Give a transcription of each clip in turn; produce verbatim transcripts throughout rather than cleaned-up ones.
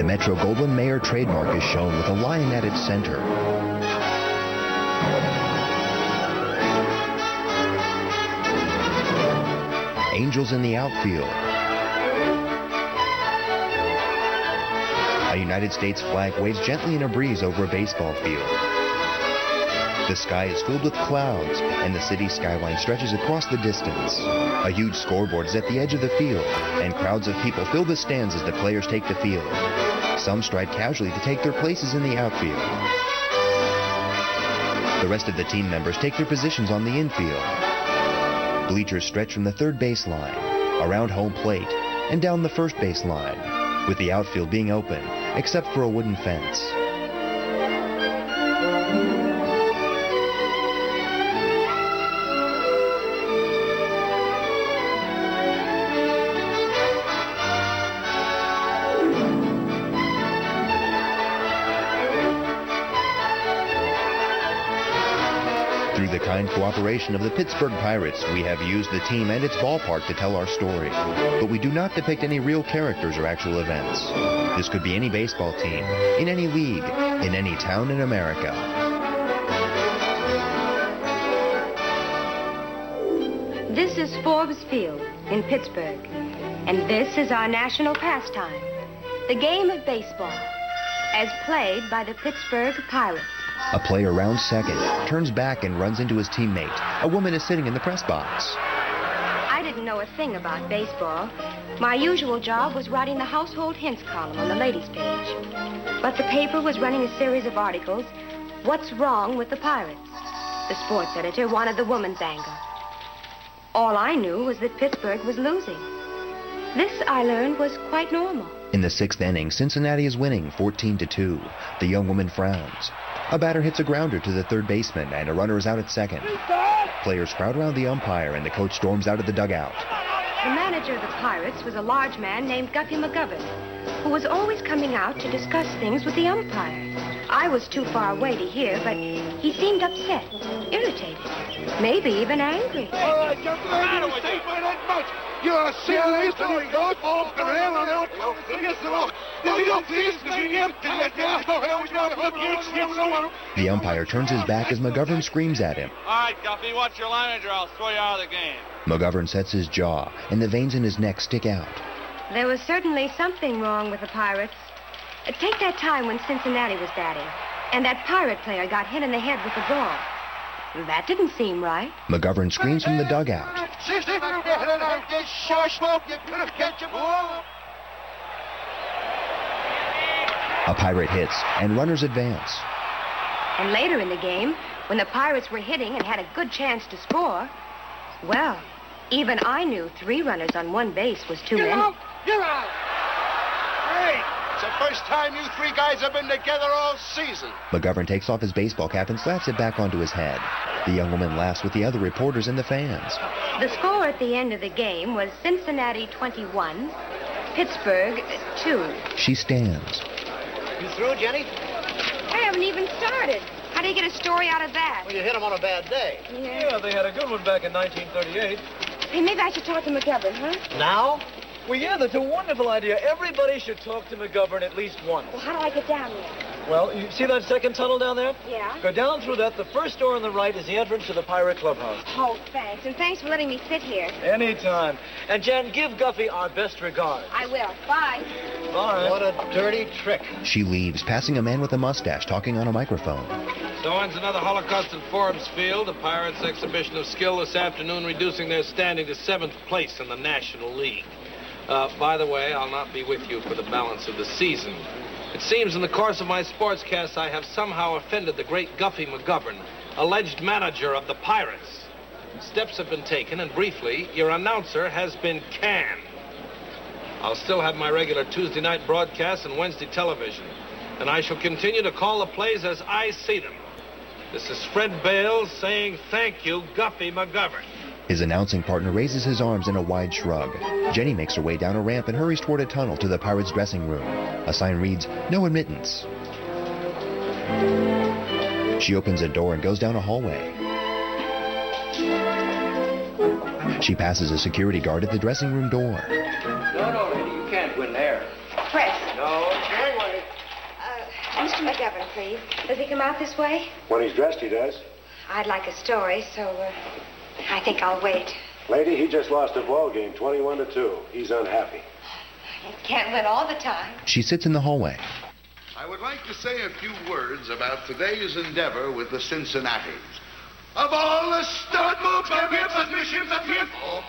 Metro-Goldwyn-Mayer trademark is shown with a lion at its center. Angels in the outfield. A United States flag waves gently in a breeze over a baseball field. The sky is filled with clouds, and the city skyline stretches across the distance. A huge scoreboard is at the edge of the field, and crowds of people fill the stands as the players take the field. Some stride casually to take their places in the outfield. The rest of the team members take their positions on the infield. Bleachers stretch from the third base line, around home plate, and down the first base line, with the outfield being open, except for a wooden fence. Through the kind cooperation of the Pittsburgh Pirates, we have used the team and its ballpark to tell our story. But we do not depict any real characters or actual events. This could be any baseball team, in any league, in any town in America. This is Forbes Field in Pittsburgh, and this is our national pastime, the game of baseball, as played by the Pittsburgh Pirates. A player rounds second, turns back and runs into his teammate. A woman is sitting in the press box. I didn't know a thing about baseball. My usual job was writing the household hints column on the ladies' page. But the paper was running a series of articles, What's Wrong with the Pirates? The sports editor wanted the woman's angle. All I knew was that Pittsburgh was losing. This, I learned, was quite normal. In the sixth inning, Cincinnati is winning fourteen to two. The young woman frowns. A batter hits a grounder to the third baseman, and a runner is out at second. Players crowd around the umpire, and the coach storms out of the dugout. The manager of the Pirates was a large man named Guffey McGovern, who was always coming out to discuss things with the umpire. I was too far away to hear, but he seemed upset, irritated, maybe even angry. All right, just let me say by that much. You're a serious and you don't walk around on out. The umpire turns his back as McGovern screams at him. All right, Guffey, watch your line or I'll throw you out of the game. McGovern sets his jaw, and the veins in his neck stick out. There was certainly something wrong with the Pirates. Take that time when Cincinnati was batting, and that Pirate player got hit in the head with the ball. That didn't seem right. McGovern screams from the dugout. A Pirate hits, and runners advance. And later in the game, when the Pirates were hitting and had a good chance to score, well, even I knew three runners on one base was too Get many. out! Get out! Hey, it's the first time you three guys have been together all season. McGovern takes off his baseball cap and slaps it back onto his head. The young woman laughs with the other reporters and the fans. The score at the end of the game was Cincinnati twenty-one, Pittsburgh two. She stands. You through, Jenny? I haven't even started. How do you get a story out of that? Well, you hit him on a bad day. Yeah. Yeah, they had a good one back in nineteen thirty-eight. Hey, maybe I should talk to McGovern, huh? Now? Well, yeah, that's a wonderful idea. Everybody should talk to McGovern at least once. Well, how do I get down there? Well, you see that second tunnel down there? Yeah? Go down through that. The first door on the right is the entrance to the Pirate Clubhouse. Oh, thanks. And thanks for letting me sit here. Anytime. And, Jen, give Guffey our best regards. I will. Bye. Bye. What a dirty trick. She leaves, passing a man with a mustache talking on a microphone. So ends another Holocaust at Forbes Field. The Pirates' exhibition of skill this afternoon, reducing their standing to seventh place in the National League. Uh, by the way, I'll not be with you for the balance of the season. It seems in the course of my sportscast I have somehow offended the great Guffey McGovern, alleged manager of the Pirates. Steps have been taken, and briefly, your announcer has been canned. I'll still have my regular Tuesday night broadcast and Wednesday television, and I shall continue to call the plays as I see them. This is Fred Bales saying thank you, Guffey McGovern. His announcing partner raises his arms in a wide shrug. Jenny makes her way down a ramp and hurries toward a tunnel to the Pirates' dressing room. A sign reads, "No admittance." She opens a door and goes down a hallway. She passes a security guard at the dressing room door. No, no, lady, you can't win there. Press. No, it's very well. Mister McGovern, please. Does he come out this way? When he's dressed, he does. I'd like a story, so uh, I think I'll wait. Lady, he just lost a ball game, twenty-one to two. He's unhappy. He can't win all the time. She sits in the hallway. I would like to say a few words about today's endeavor with the Cincinnatis. Of all the stud moves of your positions of people,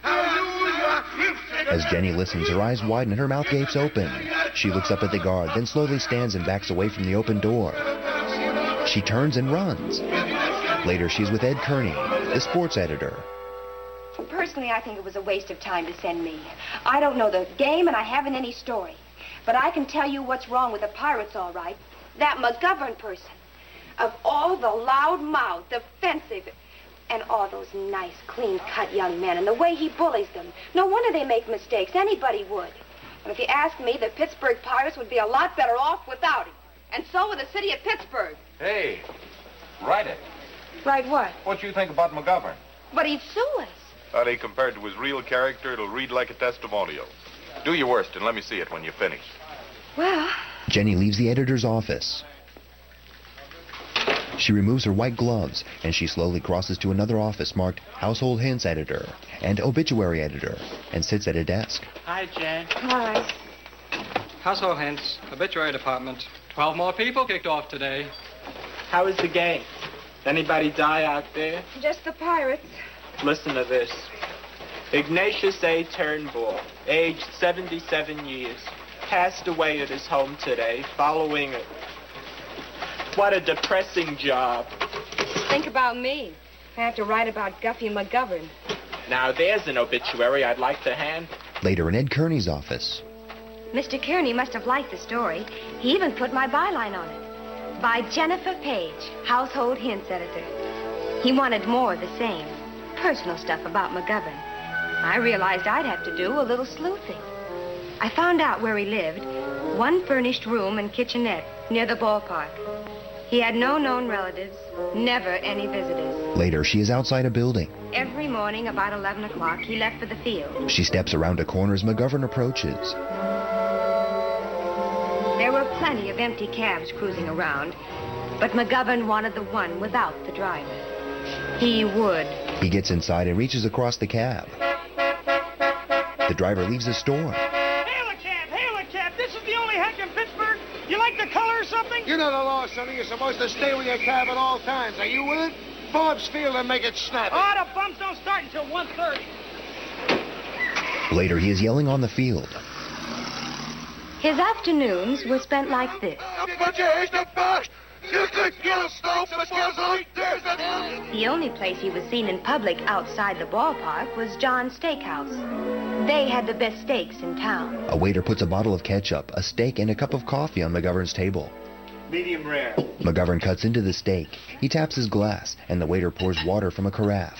As Jenny listens, her eyes widen and her mouth gapes open. She looks up at the guard, then slowly stands and backs away from the open door. She turns and runs. Later, she's with Ed Kearney, the sports editor. Personally, I think it was a waste of time to send me. I don't know the game, and I haven't any story. But I can tell you what's wrong with the Pirates, all right. That McGovern person. Of all the loud-mouthed, offensive, and all those nice, clean-cut young men, and the way he bullies them. No wonder they make mistakes. Anybody would. And if you ask me, the Pittsburgh Pirates would be a lot better off without him. And so would the city of Pittsburgh. Hey, write it. Right what? What you think about McGovern? But he'd sue us. Honey, compared to his real character, it'll read like a testimonial. Do your worst and let me see it when you finish. Well... Jenny leaves the editor's office. She removes her white gloves, and she slowly crosses to another office marked Household Hints Editor and Obituary Editor, and sits at a desk. Hi, Jen. Hi. Household Hints, Obituary Department. Twelve more people kicked off today. How is the game? Anybody die out there? Just the Pirates. Listen to this. Ignatius A. Turnbull, aged seventy-seven years, passed away at his home today following a... What a depressing job. Think about me. I have to write about Guffey McGovern. Now, there's an obituary I'd like to hand. Later in Ed Kearney's office. Mister Kearney must have liked the story. He even put my byline on it. By Jennifer Page, Household Hints Editor. He wanted more of the same. Personal stuff about McGovern. I realized I'd have to do a little sleuthing. I found out where he lived. One furnished room and kitchenette near the ballpark. He had no known relatives, never any visitors. Later, she is outside a building. Every morning about eleven o'clock, he left for the field. She steps around a corner as McGovern approaches. There were plenty of empty cabs cruising around, but McGovern wanted the one without the driver. He would. He gets inside and reaches across the cab. The driver leaves the store. Hail a cab! Hail a cab! This is the only hack in Pittsburgh. You like the color or something? You know the law, Sonny. You're supposed to stay with your cab at all times. Are you with it? Forbes Field and make it snappy. Oh, the bumps don't start until one thirty. Later, he is yelling on the field. His afternoons were spent like this. The only place he was seen in public outside the ballpark was John's Steakhouse. They had the best steaks in town. A waiter puts a bottle of ketchup, a steak, and a cup of coffee on McGovern's table. Medium rare. McGovern cuts into the steak. He taps his glass, and the waiter pours water from a carafe.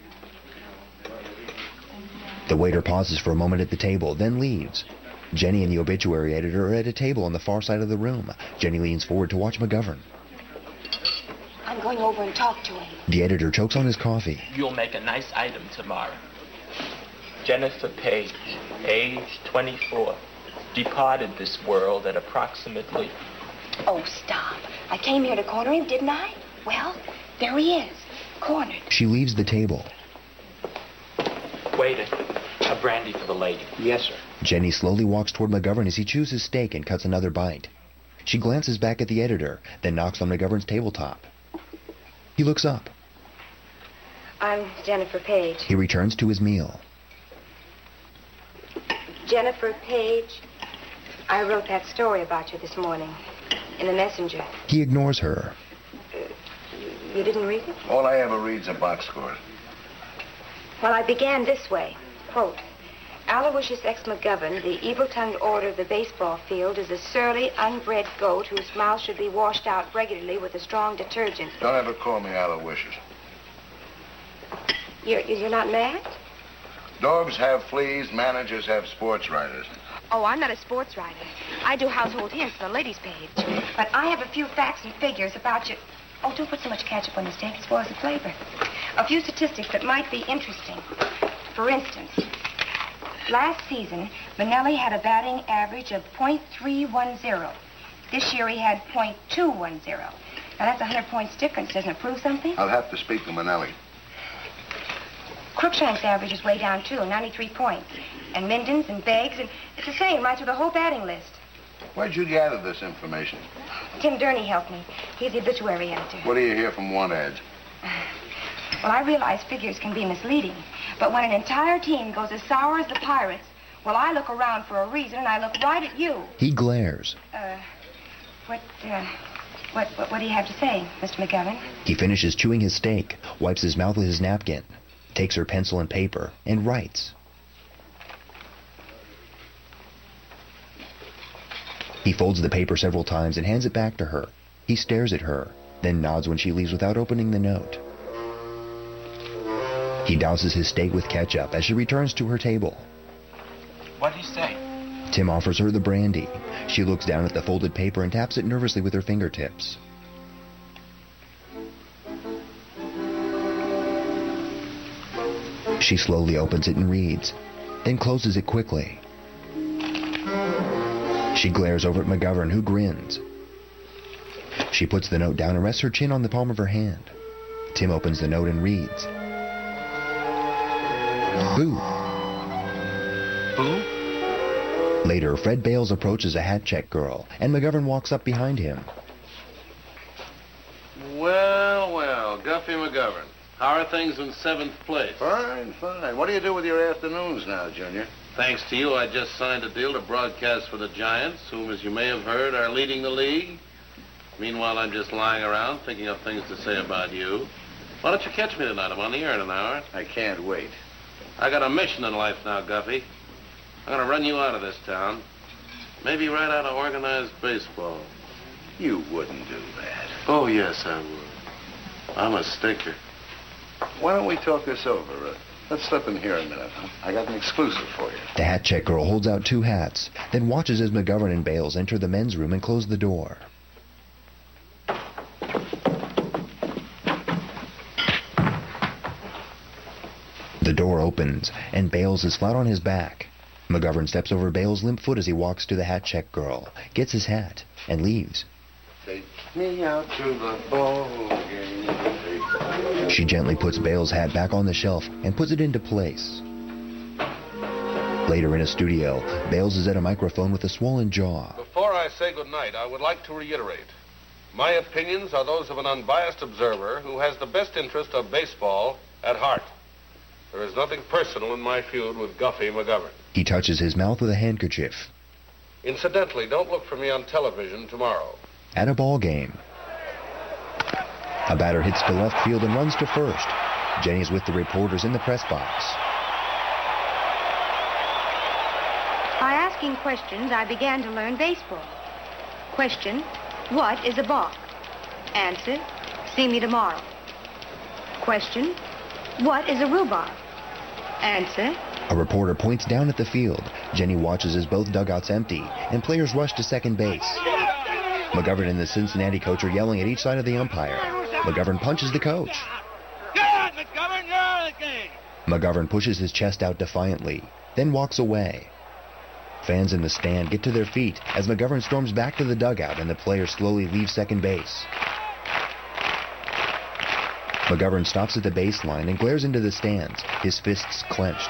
The waiter pauses for a moment at the table, then leaves. Jenny and the obituary editor are at a table on the far side of the room. Jenny leans forward to watch McGovern. I'm going over and talk to him. The editor chokes on his coffee. You'll make a nice item tomorrow. Jennifer Page, age twenty-four, departed this world at approximately... Oh, stop. I came here to corner him, didn't I? Well, there he is, cornered. She leaves the table. Waiter, a brandy for the lady. Yes, sir. Jenny slowly walks toward McGovern as he chews his steak and cuts another bite. She glances back at the editor, then knocks on McGovern's tabletop. He looks up. I'm Jennifer Page. He returns to his meal. Jennifer Page, I wrote that story about you this morning in the Messenger. He ignores her. Uh, you, you didn't read it? All I ever read's a box score. Well, I began this way, quote, Aloysius X. McGovern, the evil-tongued order of the baseball field, is a surly, unbred goat whose mouth should be washed out regularly with a strong detergent. Don't ever call me Aloysius. You're, you're not mad? Dogs have fleas, managers have sports writers. Oh, I'm not a sports writer. I do household hints for the ladies' page. But I have a few facts and figures about you. Oh, don't put so much ketchup on the steak. It spoils the flavor. A few statistics that might be interesting. For instance, last season, Manelli had a batting average of point three one zero. This year he had point two one zero. Now, that's a hundred points difference. Doesn't it prove something? I'll have to speak to Manelli. Cruikshank's average is way down, too, ninety-three points. And Minden's and Begg's, and it's the same right through the whole batting list. Where'd you gather this information? Tim Durney helped me. He's the obituary editor. What do you hear from want ads? Well, I realize figures can be misleading, but when an entire team goes as sour as the Pirates, well, I look around for a reason, and I look right at you. He glares. Uh, what, uh, what, what, what do you have to say, Mister McGovern? He finishes chewing his steak, wipes his mouth with his napkin, takes her pencil and paper, and writes. He folds the paper several times and hands it back to her. He stares at her, then nods when she leaves without opening the note. He douses his steak with ketchup as she returns to her table. What'd he say? Tim offers her the brandy. She looks down at the folded paper and taps it nervously with her fingertips. She slowly opens it and reads, then closes it quickly. She glares over at McGovern, who grins. She puts the note down and rests her chin on the palm of her hand. Tim opens the note and reads. Boo. Boo? Later, Fred Bales approaches a hat check girl, and McGovern walks up behind him. Well, well, Guffey McGovern. How are things in seventh place? Fine, fine. What do you do with your afternoons now, Junior? Thanks to you, I just signed a deal to broadcast for the Giants, whom, as you may have heard, are leading the league. Meanwhile, I'm just lying around thinking of things to say about you. Why don't you catch me tonight? I'm on the air in an hour. I can't wait. I got a mission in life now, Guffey. I'm going to run you out of this town. Maybe right out of organized baseball. You wouldn't do that. Oh, yes, I would. I'm a stinker. Why don't we talk this over? Uh, let's slip in here a minute. Huh? I got an exclusive for you. The hat check girl holds out two hats, then watches as McGovern and Bales enter the men's room and close the door. The door opens, and Bales is flat on his back. McGovern steps over Bales' limp foot as he walks to the hat check girl, gets his hat, and leaves. Take me out to the ball game. She gently puts Bales' hat back on the shelf and puts it into place. Later in a studio, Bales is at a microphone with a swollen jaw. Before I say goodnight, I would like to reiterate. My opinions are those of an unbiased observer who has the best interest of baseball at heart. There is nothing personal in my feud with Guffey McGovern. He touches his mouth with a handkerchief. Incidentally, don't look for me on television tomorrow. At a ball game. A batter hits to left field and runs to first. Jenny's with the reporters in the press box. By asking questions, I began to learn baseball. Question, what is a balk? Answer, see me tomorrow. Question, what is a rhubarb? Answer. A reporter points down at the field. Jenny watches as both dugouts empty and players rush to second base. McGovern and the Cincinnati coach are yelling at each side of the umpire. McGovern punches the coach. Get out, McGovern! You're out of the game! McGovern pushes his chest out defiantly, then walks away. Fans in the stand get to their feet as McGovern storms back to the dugout and the players slowly leave second base. McGovern stops at the baseline and glares into the stands, his fists clenched.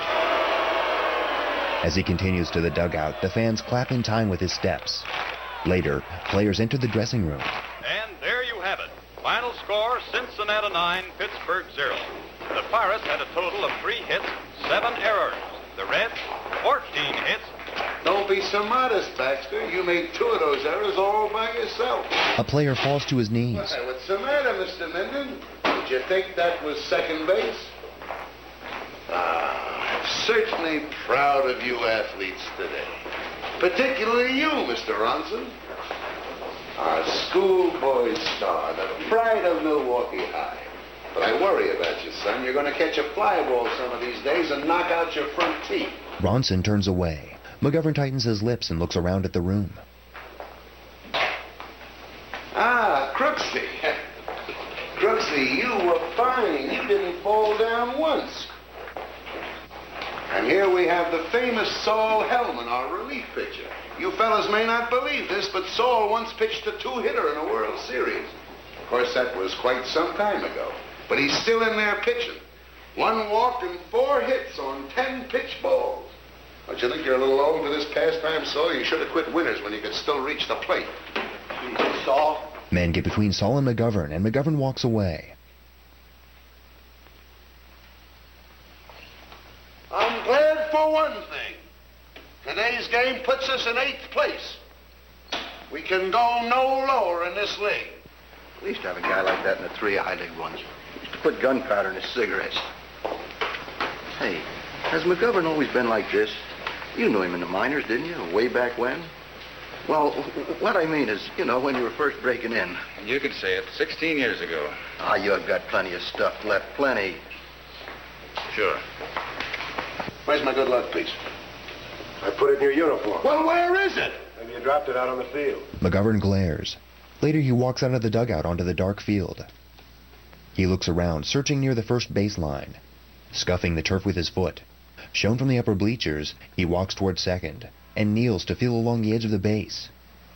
As he continues to the dugout, the fans clap in time with his steps. Later, players enter the dressing room. And there you have it. Final score, Cincinnati nine, Pittsburgh zero. The Pirates had a total of three hits, seven errors. The Reds, fourteen hits. Don't be so modest, Baxter. You made two of those errors all by yourself. A player falls to his knees. Why, what's the matter, Mister Minden? Did you think that was second base? Ah, I'm certainly proud of you athletes today. Particularly you, Mister Ronson. Our schoolboy star, the pride of Milwaukee High. But I worry about you, son. You're going to catch a fly ball some of these days and knock out your front teeth. Ronson turns away. McGovern tightens his lips and looks around at the room. Ah, Crooksy. Crooksy, you were fine. You didn't fall down once. And here we have the famous Saul Hellman, our relief pitcher. You fellas may not believe this, but Saul once pitched a two-hitter in a World Series. Of course, that was quite some time ago. But he's still in there pitching. One walk and four hits on ten pitch balls. Don't you think you're a little old for this pastime, Saul? You should have quit Winters when you could still reach the plate. Saul? Men get between Saul and McGovern, and McGovern walks away. I'm glad for one thing. Today's game puts us in eighth place. We can go no lower in this league. We used to have a guy like that in the three high league once. He used to put gunpowder in his cigarettes. Hey, has McGovern always been like this? You knew him in the minors, didn't you, way back when? Well, what I mean is, you know, when you were first breaking in. You could say it. Sixteen years ago. Ah, you've got plenty of stuff left. Plenty. Sure. Where's my good luck piece? I put it in your uniform. Well, where is it? Maybe you dropped it out on the field. McGovern glares. Later, he walks out of the dugout onto the dark field. He looks around, searching near the first baseline, scuffing the turf with his foot. Shown from the upper bleachers, he walks toward second and kneels to feel along the edge of the base.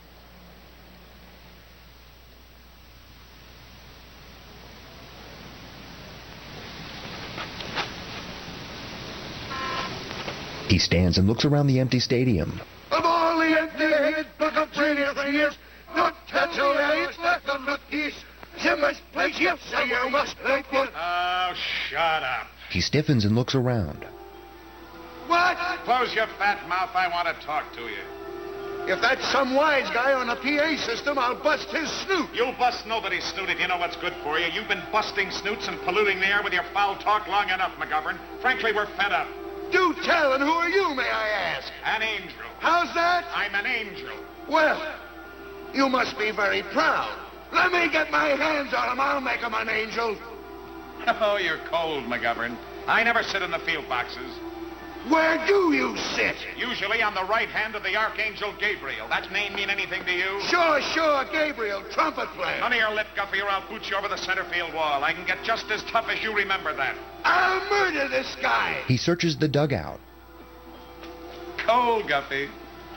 He stands and looks around the empty stadium. Of all the empty heads, look up trainers for years, not touch all it's left on the piece. You must play, you say you must play good. Oh, shut up. He stiffens and looks around. What? Close your fat mouth. I want to talk to you. If that's some wise guy on a P A system, I'll bust his snoot. You'll bust nobody's snoot if you know what's good for you. You've been busting snoots and polluting the air with your foul talk long enough, McGovern. Frankly, we're fed up. Do tell, and who are you, may I ask? An angel. How's that? I'm an angel. Well, you must be very proud. Let me get my hands on him. I'll make him an angel. Oh, you're cold, McGovern. I never sit in the field boxes. Where do you sit? Usually on the right hand of the Archangel Gabriel. That name mean anything to you? Sure, sure, Gabriel, trumpet player. None of your lip, Guffey, or I'll boot you over the center field wall. I can get just as tough as you remember that. I'll murder this guy. He searches the dugout. Cold, Guffey.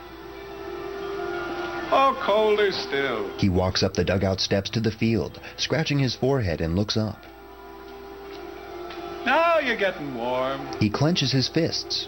Oh, colder still. He walks up the dugout steps to the field, scratching his forehead and looks up. Now you're getting warm. He clenches his fists.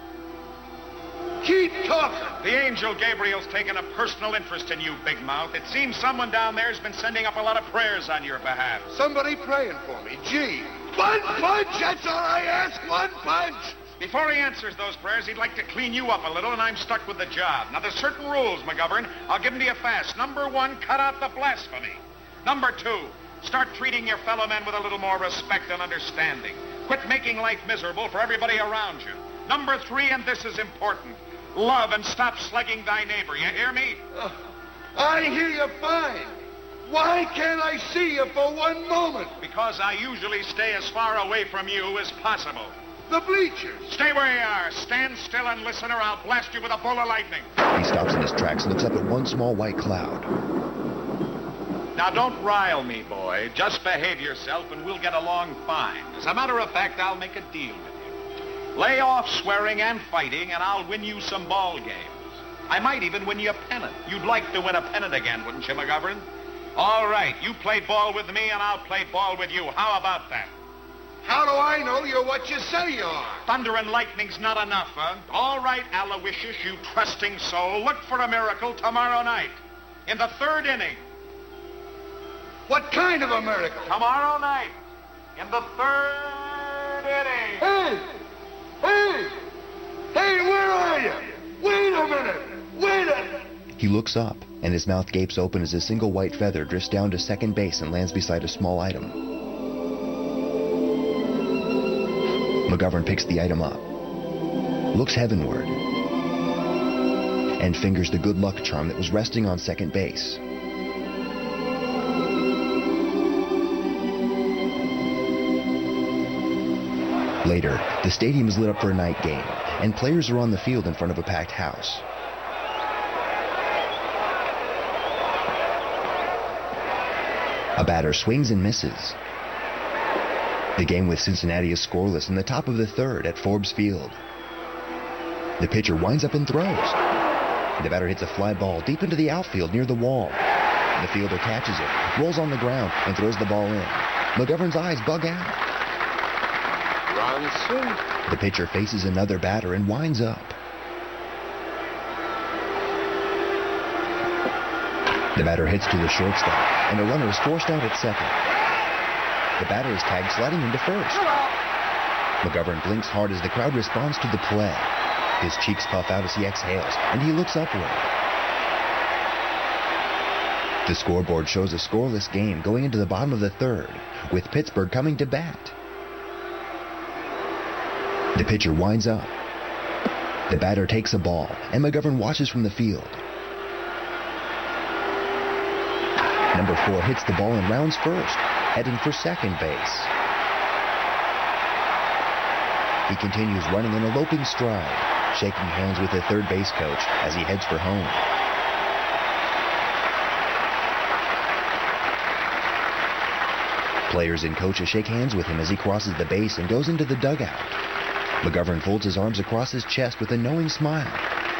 Keep talking. The angel Gabriel's taken a personal interest in you, Big Mouth. It seems someone down there's been sending up a lot of prayers on your behalf. Somebody praying for me. Gee. One punch, that's all I ask. One punch. Before he answers those prayers, he'd like to clean you up a little, and I'm stuck with the job. Now, there's certain rules, McGovern. I'll give them to you fast. Number one, cut out the blasphemy. Number two, start treating your fellow men with a little more respect and understanding. Quit making life miserable for everybody around you. Number three, and this is important, love and stop slugging thy neighbor. You hear me? Uh, I hear you fine. Why can't I see you for one moment? Because I usually stay as far away from you as possible. The bleachers. Stay where you are. Stand still and listen, or I'll blast you with a bolt of lightning. He stops in his tracks and looks up at one small white cloud. Now, don't rile me, boy. Just behave yourself, and we'll get along fine. As a matter of fact, I'll make a deal with you. Lay off swearing and fighting, and I'll win you some ball games. I might even win you a pennant. You'd like to win a pennant again, wouldn't you, McGovern? All right, you play ball with me, and I'll play ball with you. How about that? How do I know you're what you say you are? Thunder and lightning's not enough, huh? All right, Aloysius, you trusting soul, look for a miracle tomorrow night. In the third inning. What kind of a miracle? Tomorrow night. In the third inning. Hey! Hey! Hey, where are you? Wait a minute! Wait a minute! He looks up, and his mouth gapes open as a single white feather drifts down to second base and lands beside a small item. McGovern picks the item up, looks heavenward, and fingers the good luck charm that was resting on second base. Later, the stadium is lit up for a night game, and players are on the field in front of a packed house. A batter swings and misses. The game with Cincinnati is scoreless in the top of the third at Forbes Field. The pitcher winds up and throws. The batter hits a fly ball deep into the outfield near the wall. The fielder catches it, rolls on the ground, and throws the ball in. McGovern's eyes bug out. Ronson. The pitcher faces another batter and winds up. The batter hits to the shortstop, and a runner is forced out at second. The batter is tagged sliding into first. McGovern blinks hard as the crowd responds to the play. His cheeks puff out as he exhales, and he looks upward. The scoreboard shows a scoreless game going into the bottom of the third, with Pittsburgh coming to bat. The pitcher winds up. The batter takes a ball, and McGovern watches from the field. Number four hits the ball and rounds first, heading for second base. He continues running in a loping stride, shaking hands with the third base coach as he heads for home. Players and coaches shake hands with him as he crosses the base and goes into the dugout. McGovern folds his arms across his chest with a knowing smile.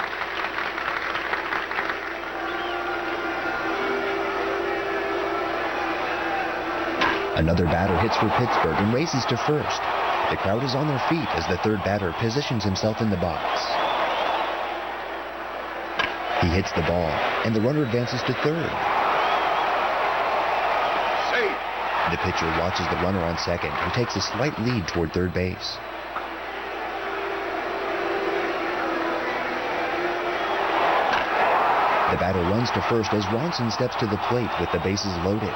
Another batter hits for Pittsburgh and races to first. The crowd is on their feet as the third batter positions himself in the box. He hits the ball, and the runner advances to third. Safe. The pitcher watches the runner on second, who takes a slight lead toward third base. The batter runs to first as Ronson steps to the plate with the bases loaded.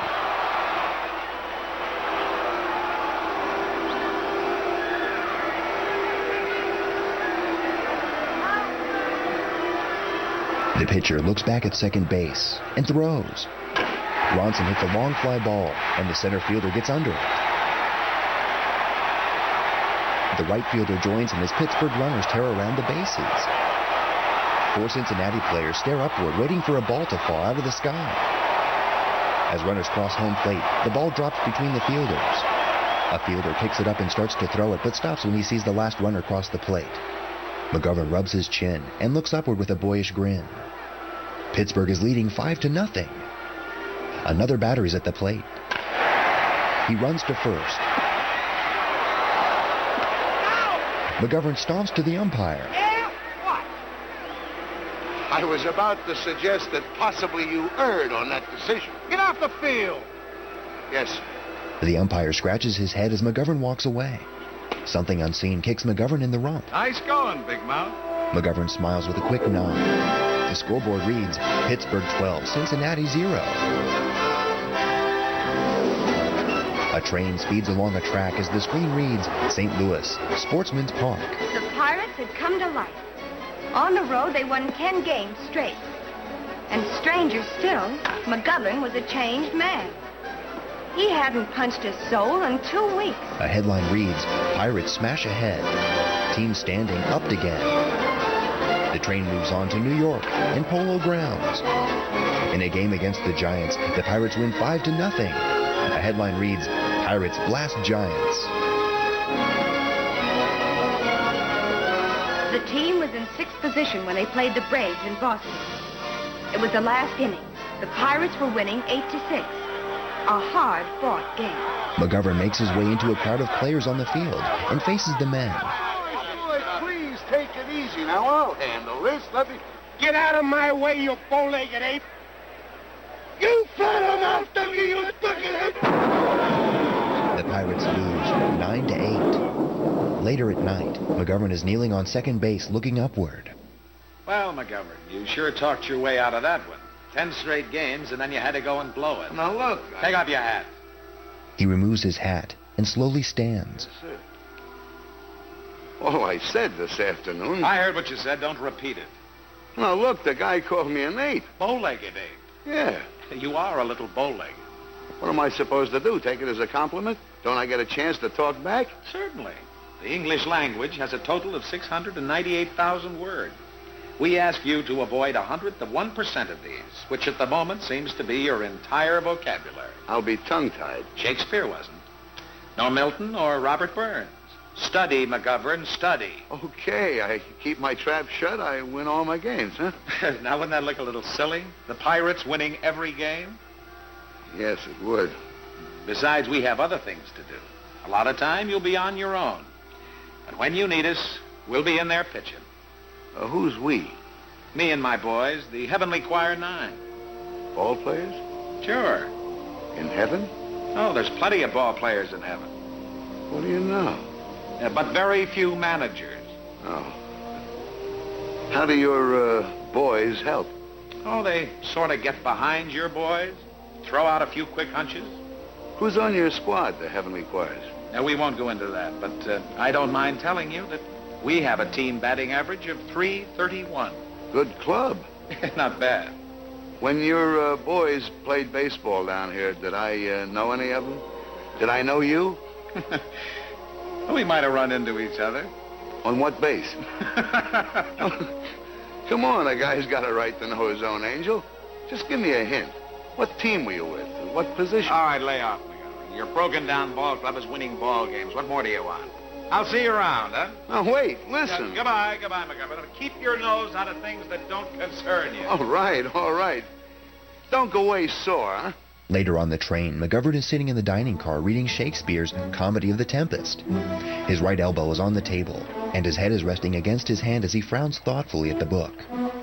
The pitcher looks back at second base and throws. Ronson hits a long fly ball, and the center fielder gets under it. The right fielder joins him as Pittsburgh runners tear around the bases. Four Cincinnati players stare upward, waiting for a ball to fall out of the sky. As runners cross home plate, the ball drops between the fielders. A fielder picks it up and starts to throw it, but stops when he sees the last runner cross the plate. McGovern rubs his chin and looks upward with a boyish grin. Pittsburgh is leading five to nothing. Another batter is at the plate. He runs to first. McGovern stomps to the umpire. Yeah? What? I was about to suggest that possibly you erred on that decision. Get off the field. Yes, sir. The umpire scratches his head as McGovern walks away. Something unseen kicks McGovern in the rump. Nice going, Big Mouth. McGovern smiles with a quick nod. The scoreboard reads, Pittsburgh twelve, Cincinnati zero. A train speeds along a track as the screen reads, Saint Louis, Sportsman's Park. The Pirates had come to life. On the road, they won ten games straight. And stranger still, McGovern was a changed man. He hadn't punched his soul in two weeks. A headline reads, Pirates smash ahead. Team standing upped again. The train moves on to New York and Polo Grounds. In a game against the Giants, the Pirates win five to nothing. A headline reads, Pirates blast Giants. The team was in sixth position when they played the Braves in Boston. It was the last inning. The Pirates were winning eight to six. A hard-fought game. McGovern makes his way into a crowd of players on the field and faces the men. Boy, please take it easy. Now, I'll handle this. Let me... Get out of my way, you bow-legged ape. You flat enough, Dougie, you fucking ape. The Pirates lose nine to eight. Later at night, McGovern is kneeling on second base looking upward. Well, McGovern, you sure talked your way out of that one. Ten straight games, and then you had to go and blow it. Now, look. Take off your hat. He removes his hat and slowly stands. That's it. Oh, I said this afternoon. I heard what you said. Don't repeat it. Now, look, the guy called me an ape. Bow-legged ape. Yeah. You are a little bow-legged. What am I supposed to do? Take it as a compliment? Don't I get a chance to talk back? Certainly. The English language has a total of six hundred ninety-eight thousand words. We ask you to avoid a hundredth of one percent of these, which at the moment seems to be your entire vocabulary. I'll be tongue-tied. Shakespeare wasn't. Nor Milton or Robert Burns. Study, McGovern, study. Okay, I keep my trap shut, I win all my games, huh? Now, wouldn't that look a little silly? The Pirates winning every game? Yes, it would. Besides, we have other things to do. A lot of time, you'll be on your own. But when you need us, we'll be in there pitching. Uh, who's we? Me and my boys, the Heavenly Choir Nine. Ball players? Sure. In heaven? Oh, there's plenty of ball players in heaven. What do you know? Uh, but very few managers. Oh. How do your uh, boys help? Oh, they sort of get behind your boys, throw out a few quick hunches. Who's on your squad, the Heavenly Choirs? Now, we won't go into that, but uh, I don't mind telling you that we have a team batting average of three thirty-one. Good club. Not bad. When your uh, boys played baseball down here, did I uh, know any of them? Did I know you? We might have run into each other. On what base? Come on, a guy's got a right to know his own angel. Just give me a hint. What team were you with? What position? All right, lay off, McGovern. Your broken-down ball club is winning ball games. What more do you want? I'll see you around, huh? Now, wait, listen. Yeah, goodbye, goodbye, McGovern. Keep your nose out of things that don't concern you. All right, all right. Don't go away sore, huh? Later on the train, McGovern is sitting in the dining car reading Shakespeare's Comedy of the Tempest. His right elbow is on the table, and his head is resting against his hand as he frowns thoughtfully at the book.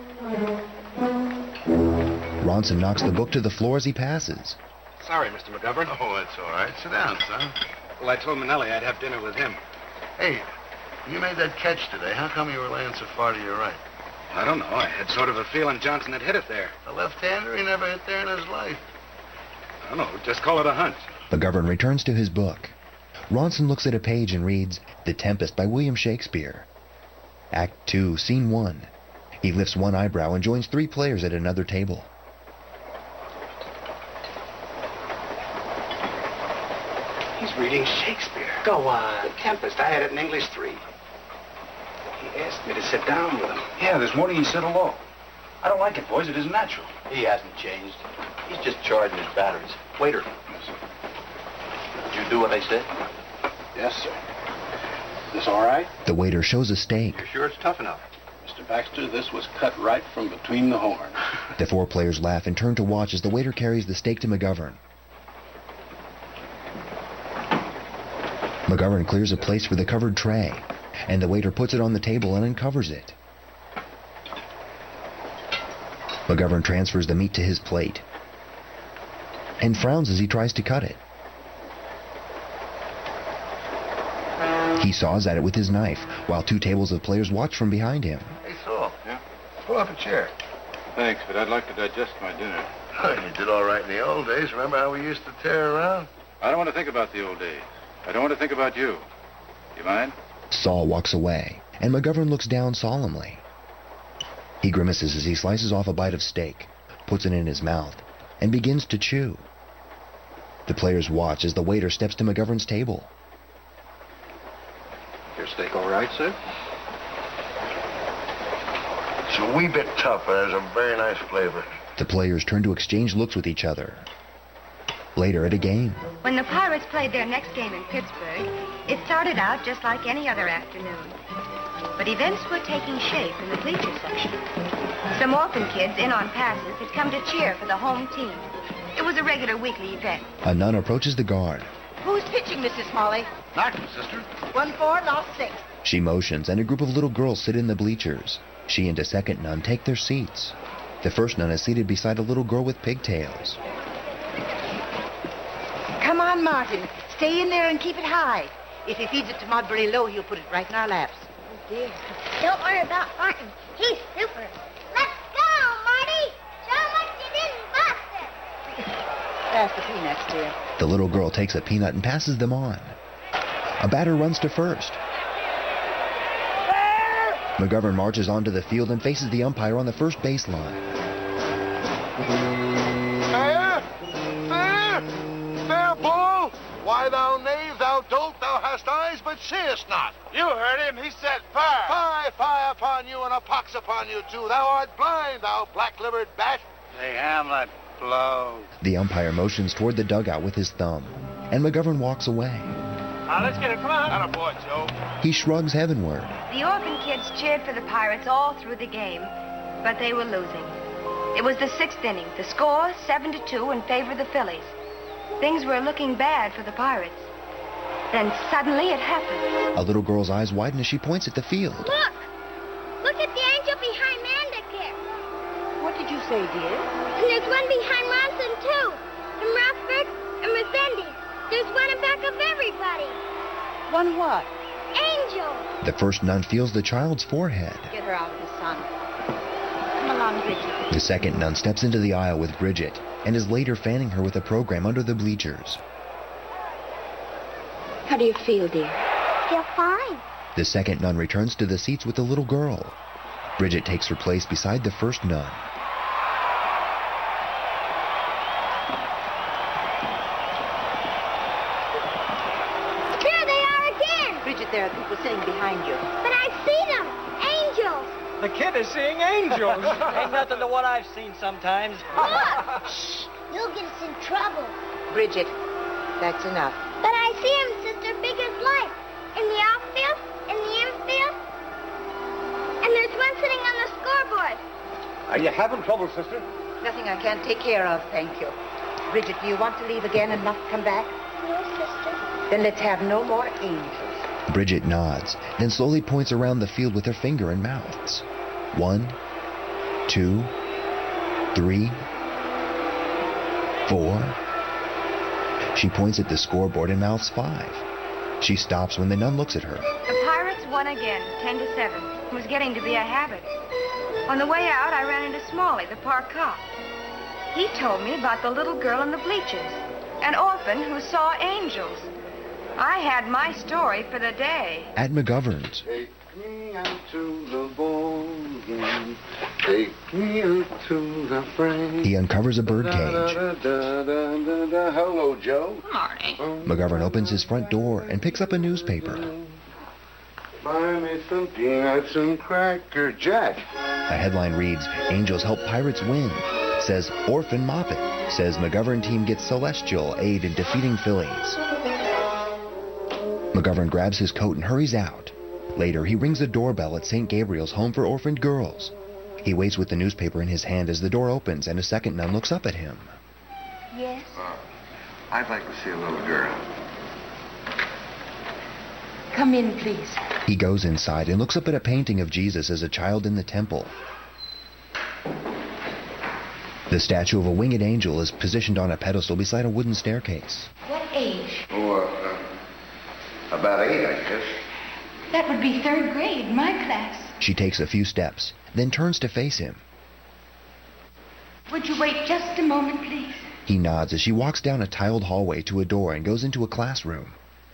Ronson knocks the book to the floor as he passes. Sorry, Mister McGovern. Oh, that's all right. Sit down, son. Well, I told Manelli I'd have dinner with him. Hey, you made that catch today. How come you were laying so far to your right? I don't know. I had sort of a feeling Johnson had hit it there. A left-hander? He never hit there in his life. I don't know. Just call it a hunch. McGovern returns to his book. Ronson looks at a page and reads The Tempest by William Shakespeare. Act two, Scene one. He lifts one eyebrow and joins three players at another table. He's reading Shakespeare. Go on. The Tempest. I had it in English three. He asked me to sit down with him. Yeah, this morning he said hello. I don't like it, boys. It isn't natural. He hasn't changed. He's just charging his batteries. Waiter. Yes, sir. Did you do what they said? Yes, sir. Is this all right? The waiter shows a steak. You're sure it's tough enough? Mister Baxter, this was cut right from between the horns. The four players laugh and turn to watch as the waiter carries the steak to McGovern. McGovern clears a place for the covered tray, and the waiter puts it on the table and uncovers it. McGovern transfers the meat to his plate and frowns as he tries to cut it. He saws at it with his knife, while two tables of players watch from behind him. Hey, Saul. Yeah? Pull up a chair. Thanks, but I'd like to digest my dinner. Oh, you did all right in the old days. Remember how we used to tear around? I don't want to think about the old days. I don't want to think about you. You mind? Saul walks away, and McGovern looks down solemnly. He grimaces as he slices off a bite of steak, puts it in his mouth, and begins to chew. The players watch as the waiter steps to McGovern's table. Your steak all right, sir? It's a wee bit tough, but it has a very nice flavor. The players turn to exchange looks with each other. Later at a game. When the Pirates played their next game in Pittsburgh, it started out just like any other afternoon. But events were taking shape in the bleacher section. Some orphan kids in on passes had come to cheer for the home team. It was a regular weekly event. A nun approaches the guard. Who's pitching, Missus Molly? Knock me, sister. One four, lost six. She motions, and a group of little girls sit in the bleachers. She and a second nun take their seats. The first nun is seated beside a little girl with pigtails. Come on, Martin. Stay in there and keep it high. If he feeds it to Modbury Low, he'll put it right in our laps. Oh, dear. Don't worry about Martin. He's super. Let's go, Marty. Show what you didn't bust it. Pass the peanuts, dear. The little girl takes a peanut and passes them on. A batter runs to first. McGovern marches onto the field and faces the umpire on the first baseline. Fair? Fair? Fair ball? Why, thou knave, thou dolt, thou hast eyes, but seest not. You heard him. He said fire. Fie, fie upon you, and a pox upon you, too. Thou art blind, thou black-livered bat. Hey, Hamlet, blow. The umpire motions toward the dugout with his thumb, and McGovern walks away. Uh, let's get it. Come on. Not aboard, Joe. He shrugs heavenward. The orphan kids cheered for the Pirates all through the game, but they were losing. It was the sixth inning. The score, seven to two, in favor of the Phillies. Things were looking bad for the Pirates. Then suddenly it happened. A little girl's eyes widen as she points at the field. Look! Look at the angel behind Mandicare. What did you say, dear? And there's one behind Ronson, too. And Rothberg and Resendiz. There's one in back of everybody. One what? Angel. The first nun feels the child's forehead. Get her out of the sun. Come along, Bridget. The second nun steps into the aisle with Bridget and is later fanning her with a program under the bleachers. How do you feel, dear? Feel fine. The second nun returns to the seats with the little girl. Bridget takes her place beside the first nun. There they are again. Bridget, there are people sitting behind you. But I see them. Angels. The kid is seeing angels. Ain't nothing to what I've seen sometimes. Look. Shh. You'll get us in trouble. Bridget, that's enough. But I see him, sister, big as life. In the outfield, in the infield. And there's one sitting on the scoreboard. Are you having trouble, sister? Nothing I can't take care of, thank you. Bridget, do you want to leave again and not come back? No, sister. Then let's have no more angels. Bridget nods, then slowly points around the field with her finger and mouths. One, two, three, four. She points at the scoreboard and mouths five. She stops when the nun looks at her. The Pirates won again, ten to seven. It was getting to be a habit. On the way out, I ran into Smalley, the park cop. He told me about the little girl in the bleachers, an orphan who saw angels. I had my story for the day. At McGovern's. Take me out to the ballroom. Take me out to the frame. He uncovers a bird cage. Da, da, da, da, da. Hello, Joe. Morning. McGovern opens his front door and picks up a newspaper. Buy me some peanuts and cracker jack. A headline reads, Angels help Pirates win. Says Orphan Moppet. Says McGovern team gets celestial aid in defeating Phillies. McGovern grabs his coat and hurries out. Later, he rings the doorbell at Saint Gabriel's Home for Orphaned Girls. He waits with the newspaper in his hand as the door opens and a second nun looks up at him. Yes? Uh, I'd like to see a little girl. Come in, please. He goes inside and looks up at a painting of Jesus as a child in the temple. The statue of a winged angel is positioned on a pedestal beside a wooden staircase. What age? Oh, uh, uh, about eight, I guess. That would be third grade, my class. She takes a few steps, then turns to face him. Would you wait just a moment, please? He nods as she walks down a tiled hallway to a door and goes into a classroom.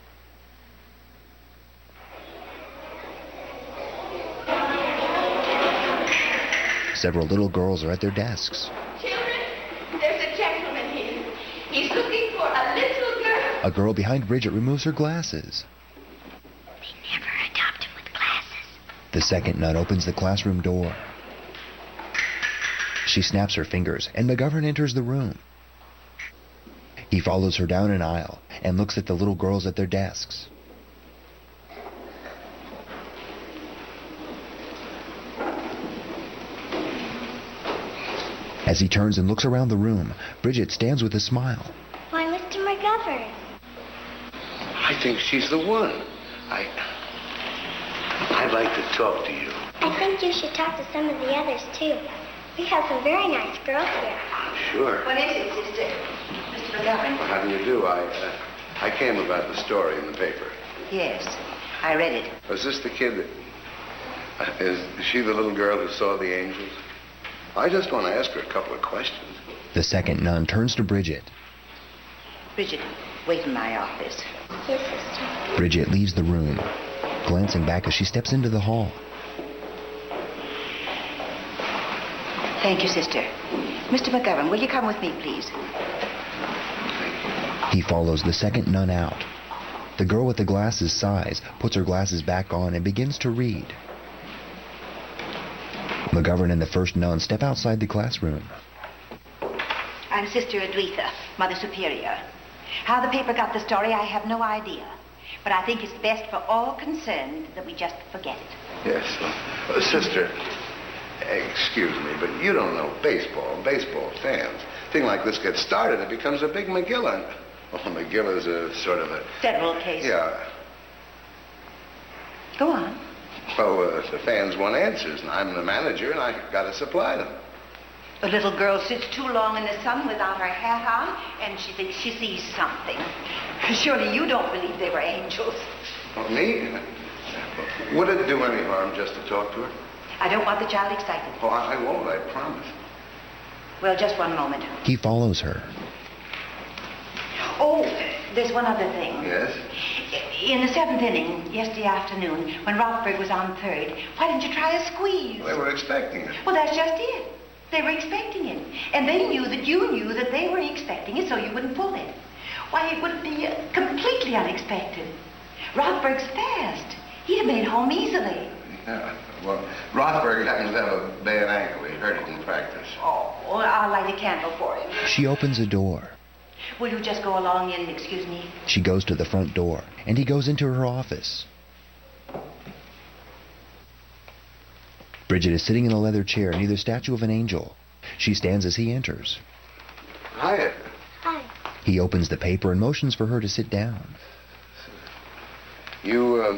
Several little girls are at their desks. Children, there's a gentleman here. He's looking for a little girl. A girl behind Bridget removes her glasses. They never adopt him with glasses. The second nun opens the classroom door. She snaps her fingers, and McGovern enters the room. He follows her down an aisle and looks at the little girls at their desks. As he turns and looks around the room, Bridget stands with a smile. Why, Mister McGovern? I think she's the one. I... I'd like to talk to you. I think you should talk to some of the others, too. We have some very nice girls here. Sure. What is it, sister? Mister McGovern? Well, how do you do? I, uh, I came about the story in the paper. Yes, I read it. Was this the kid that... Uh, is she the little girl who saw the angels? I just want to ask her a couple of questions. The second nun turns to Bridget. Bridget, wait in my office. Yes, sister. Bridget leaves the room, glancing back as she steps into the hall. Thank you, sister. Mister McGovern, will you come with me, please? He follows the second nun out. The girl with the glasses sighs, puts her glasses back on, and begins to read. McGovern and the first nun step outside the classroom. I'm Sister Adretha, Mother Superior. How the paper got the story, I have no idea. But I think it's best for all concerned that we just forget it. Yes. Uh, sister, excuse me, but you don't know baseball, baseball fans. Thing like this gets started, it becomes a big McGilla. Well, McGilla's a sort of a... Federal case. Yeah. Go on. Well, uh, if the fans want answers, and I'm the manager, and I've got to supply them. The little girl sits too long in the sun without her hat on, and she thinks she sees something. Surely you don't believe they were angels. Well, me? Would it do any harm just to talk to her? I don't want the child excited. Oh, I won't, I promise. Well, just one moment. He follows her. Oh, there's one other thing. Yes? In the seventh inning, yesterday afternoon, when Rothberg was on third, why didn't you try a squeeze? They were expecting it. Well, that's just it. They were expecting it. And they knew that you knew that they were expecting it, so you wouldn't pull it. Why, it would be uh, completely unexpected. Rothberg's fast. He'd have made home easily. Yeah, well, Rothberg happens to have a bad ankle. He hurt it in practice. Oh, well, I'll light a candle for him. She opens a door. Will you just go along in, excuse me? She goes to the front door, and he goes into her office. Bridget is sitting in a leather chair near the statue of an angel. She stands as he enters. Hi. Hi. He opens the paper and motions for her to sit down. You, um...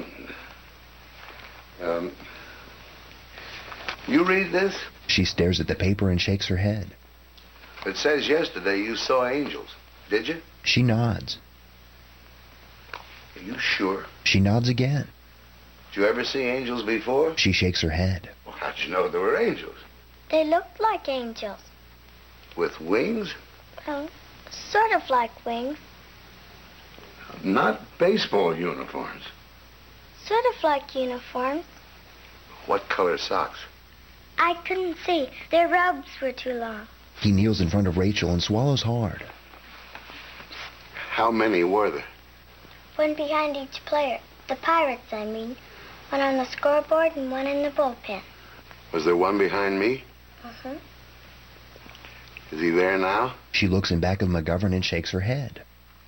Um... You read this? She stares at the paper and shakes her head. It says yesterday you saw angels. Did you? She nods. Are you sure? She nods again. Did you ever see angels before? She shakes her head. Well, how'd you know there were angels? They looked like angels. With wings? Well, sort of like wings. Not baseball uniforms. Sort of like uniforms. What color socks? I couldn't see. Their robes were too long. He kneels in front of Rachel and swallows hard. How many were there? One behind each player. The Pirates, I mean. One on the scoreboard and one in the bullpen. Was there one behind me? Uh-huh. Is he there now? She looks in back of McGovern and shakes her head.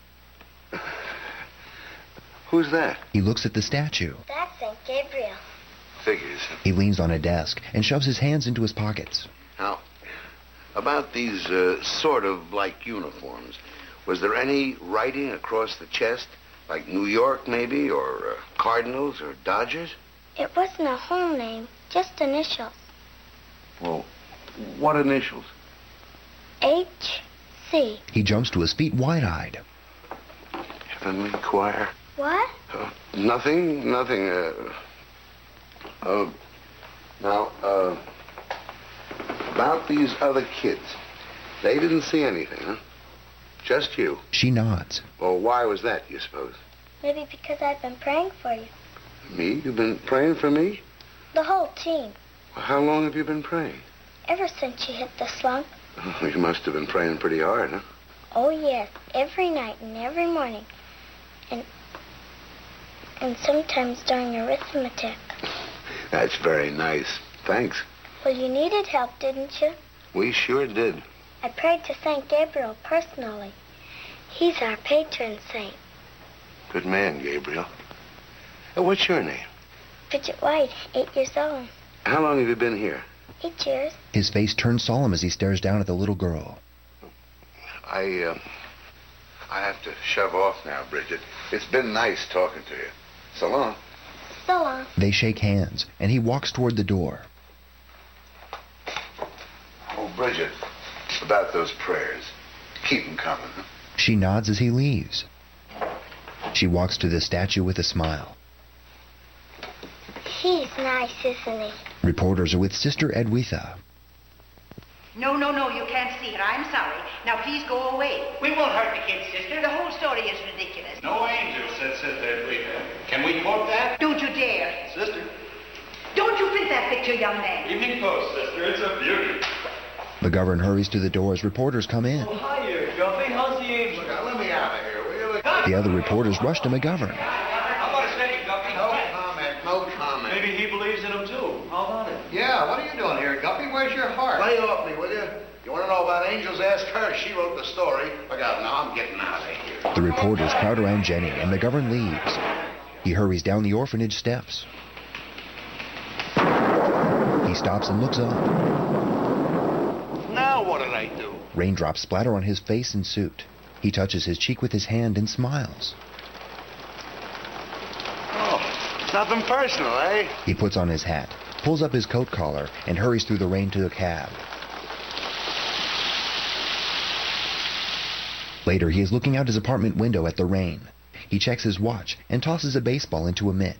Who's that? He looks at the statue. That's Saint Gabriel. Figures. He leans on a desk and shoves his hands into his pockets. Now, about these uh, sort of like uniforms, was there any writing across the chest? Like New York, maybe, or uh, Cardinals, or Dodgers? It wasn't a whole name, just initials. Well, what initials? H C. He jumps to his feet wide-eyed. Heavenly Choir? What? Uh, nothing, nothing. Uh, uh, now, uh, about these other kids. They didn't see anything, huh? Just you? She nods. Well, why was that, you suppose? Maybe because I've been praying for you. Me? You've been praying for me? The whole team. Well, how long have you been praying? Ever since you hit the slump. Oh, you must have been praying pretty hard, huh? Oh, yes. Every night and every morning. And and sometimes during arithmetic. That's very nice. Thanks. Well, you needed help, didn't you? We sure did. I prayed to Saint Gabriel personally. He's our patron saint. Good man, Gabriel. Uh, what's your name? Bridget White, eight years old. How long have you been here? Eight years. His face turns solemn as he stares down at the little girl. I, uh, I have to shove off now, Bridget. It's been nice talking to you. So long. So long. They shake hands, and he walks toward the door. Oh, Bridget, about those prayers. Keep them coming, huh? She nods as he leaves. She walks to the statue with a smile. He's nice, isn't he? Reporters are with Sister Edwitha. No, no, no, you can't see her. I'm sorry. Now, please go away. We won't hurt the kids, sister. The whole story is ridiculous. No angel, said Sister Edwina. Can we quote that? Don't you dare. Sister. Don't you print that picture, young man. Evening Post, sister. It's a beauty. McGovern hurries to the door as reporters come in. Oh, hiya, Guffey. How's the angel? Now, let me out of here, will you? The other reporters rush to McGovern. How about a steady, Guffey? No comment, no comment. Maybe he believes in him, too. How about it? Yeah, what are you doing here, Guppy? Where's your heart? Lay off me, will you? You want to know about Angels, ask her. She wrote the story. Look out now, I'm getting out of here. The reporters crowd around Jenny, and McGovern leaves. He hurries down the orphanage steps. He stops and looks up. Now what did I do? Raindrops splatter on his face and suit. He touches his cheek with his hand and smiles. Oh, nothing personal, eh? He puts on his hat, pulls up his coat collar, and hurries through the rain to a cab. Later, he is looking out his apartment window at the rain. He checks his watch and tosses a baseball into a mitt.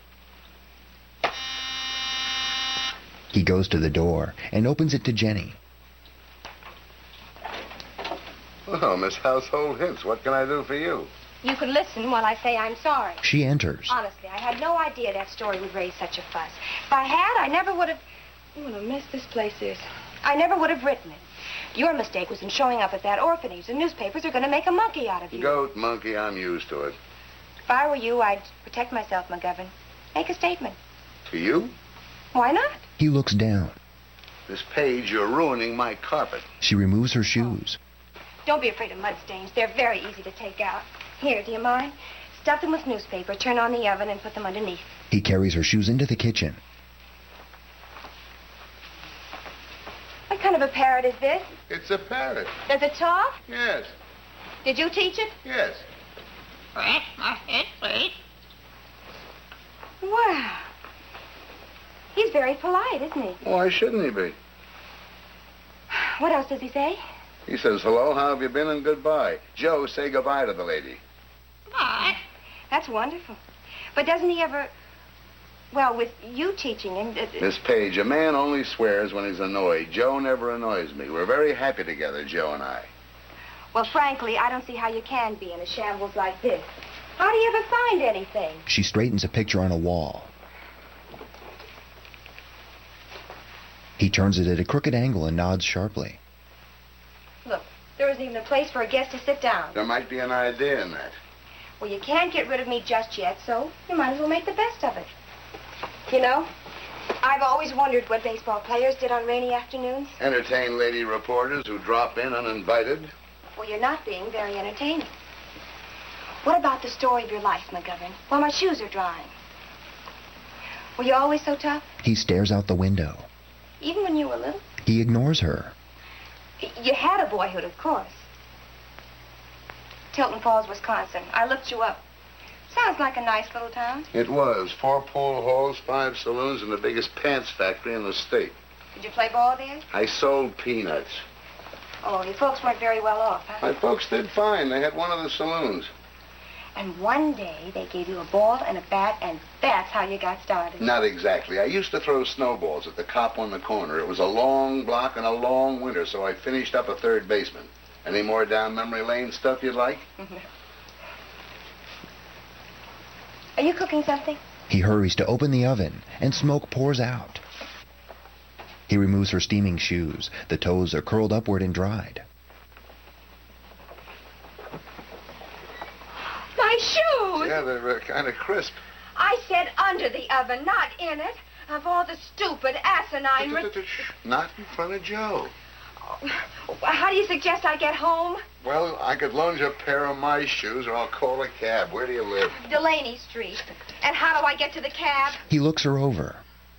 He goes to the door and opens it to Jenny. Well, Miss Household Hints, what can I do for you? You can listen while I say I'm sorry. She enters. Honestly, I had no idea that story would raise such a fuss. If I had, I never would have... What a mess this place is. I never would have written it. Your mistake was in showing up at that orphanage. The newspapers are going to make a monkey out of you. Goat, monkey, I'm used to it. If I were you, I'd protect myself, McGovern. Make a statement. To you? Why not? He looks down. Miss Page, you're ruining my carpet. She removes her shoes. Don't be afraid of mud stains. They're very easy to take out. Here, do you mind? Stuff them with newspaper, turn on the oven, and put them underneath. He carries her shoes into the kitchen. What kind of a parrot is this? It's a parrot. Does it talk? Yes. Did you teach it? Yes. Wow. He's very polite, isn't he? Why shouldn't he be? What else does he say? He says, hello, how have you been, and goodbye. Joe, say goodbye to the lady. Bye. That's wonderful. But doesn't he ever... Well, with you teaching him... Uh, Miss Page, a man only swears when he's annoyed. Joe never annoys me. We're very happy together, Joe and I. Well, frankly, I don't see how you can be in a shambles like this. How do you ever find anything? She straightens a picture on a wall. He turns it at a crooked angle and nods sharply. Look, there isn't even a place for a guest to sit down. There might be an idea in that. Well, you can't get rid of me just yet, so you might as well make the best of it. You know, I've always wondered what baseball players did on rainy afternoons. Entertain lady reporters who drop in uninvited. Well, you're not being very entertaining. What about the story of your life, McGovern? Well, my shoes are drying. Were you always so tough? He stares out the window. Even when you were little? He ignores her. You had a boyhood, of course. Tilton Falls, Wisconsin. I looked you up. Sounds like a nice little town. It was. Four pool halls, five saloons, and the biggest pants factory in the state. Did you play ball there? I sold peanuts. Oh, your folks weren't very well off, huh? My folks did fine. They had one of the saloons. And one day they gave you a ball and a bat, and that's how you got started. Not exactly. I used to throw snowballs at the cop on the corner. It was a long block and a long winter, so I finished up a third baseman. Any more down memory lane stuff you'd like? Are you cooking something? He hurries to open the oven, and smoke pours out. He removes her steaming shoes. The toes are curled upward and dried. My shoes! Yeah, they're uh, kind of crisp. I said under the oven, not in it. Of all the stupid, asinine... Not in front of Joe. Oh, how do you suggest I get home? Well, I could loan you a pair of my shoes, or I'll call a cab. Where do you live? Delaney Street. And how do I get to the cab? He looks her over.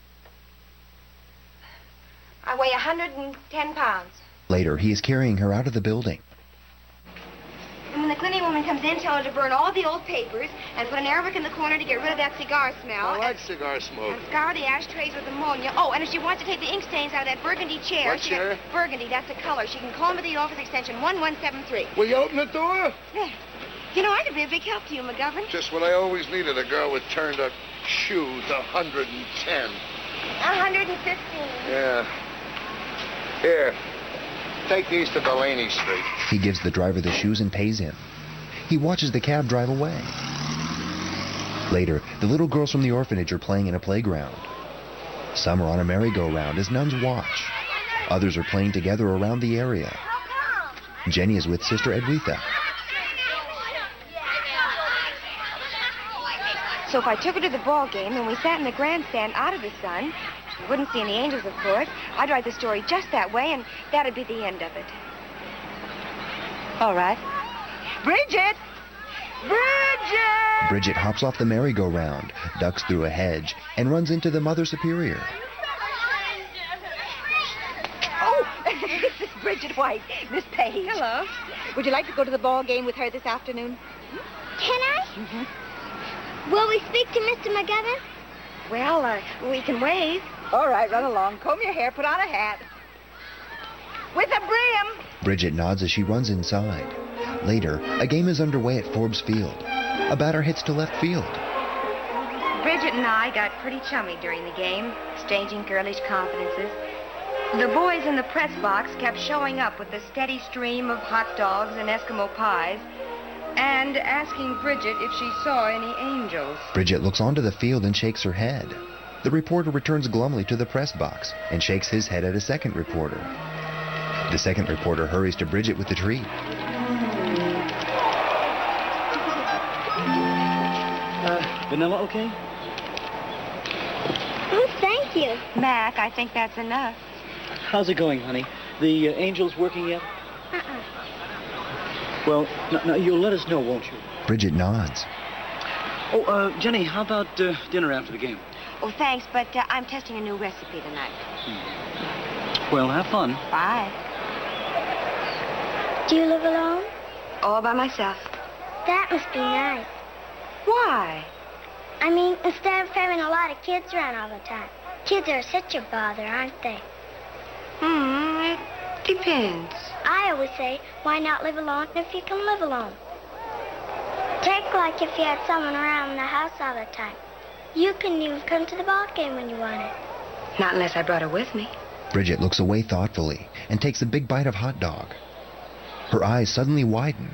I weigh one hundred ten pounds. Later, he is carrying her out of the building. And when the cleaning woman comes in, tell her to burn all the old papers and put an Arabic in the corner to get rid of that cigar smell. I like cigar smoke. And scour the ashtrays with ammonia. Oh, and if she wants to take the ink stains out of that burgundy chair... What she chair? Can, burgundy, that's the color. She can call me to the office extension one one seven three. Will you open the door? Yeah. You know, I could be a big help to you, McGovern. Just what I always needed, a girl with turned-up shoes, one hundred ten. one hundred fifteen. Yeah. Here, take these to Delaney Street. He gives the driver the shoes and pays him. He watches the cab drive away. Later, the little girls from the orphanage are playing in a playground. Some are on a merry-go-round as nuns watch. Others are playing together around the area. Jenny is with Sister Edwitha. So if I took her to the ball game and we sat in the grandstand out of the sun, we wouldn't see any angels, of course. I'd write the story just that way, and that'd be the end of it. All right. Bridget! Bridget! Bridget hops off the merry-go-round, ducks through a hedge, and runs into the Mother Superior. Oh, this is Bridget White, Miss Page. Hello. Would you like to go to the ball game with her this afternoon? Can I? Mm-hmm. Will we speak to Mister McGovern? Well, uh, we can wave. All right, run along. Comb your hair, put on a hat. With a brim. Bridget nods as she runs inside. Later, a game is underway at Forbes Field. A batter hits to left field. Bridget and I got pretty chummy during the game, exchanging girlish confidences. The boys in the press box kept showing up with a steady stream of hot dogs and Eskimo pies, and asking Bridget if she saw any angels. Bridget looks onto the field and shakes her head. The reporter returns glumly to the press box and shakes his head at a second reporter. The second reporter hurries to Bridget with the treat. Uh, vanilla okay? Oh, thank you. Mac, I think that's enough. How's it going, honey? The uh, angels working yet? Uh-uh. Well, no, no, you'll let us know, won't you? Bridget nods. Oh, uh, Jenny, how about uh, dinner after the game? Oh, thanks, but uh, I'm testing a new recipe tonight. Hmm. Well, have fun. Bye. Do you live alone? All by myself. That must be nice. Why? I mean, instead of having a lot of kids around all the time. Kids are such a bother, aren't they? Hmm, it depends. I always say, why not live alone if you can live alone? Take like if you had someone around the house all the time. You couldn't even come to the ball game when you wanted. Not unless I brought her with me. Bridget looks away thoughtfully and takes a big bite of hot dog. Her eyes suddenly widen.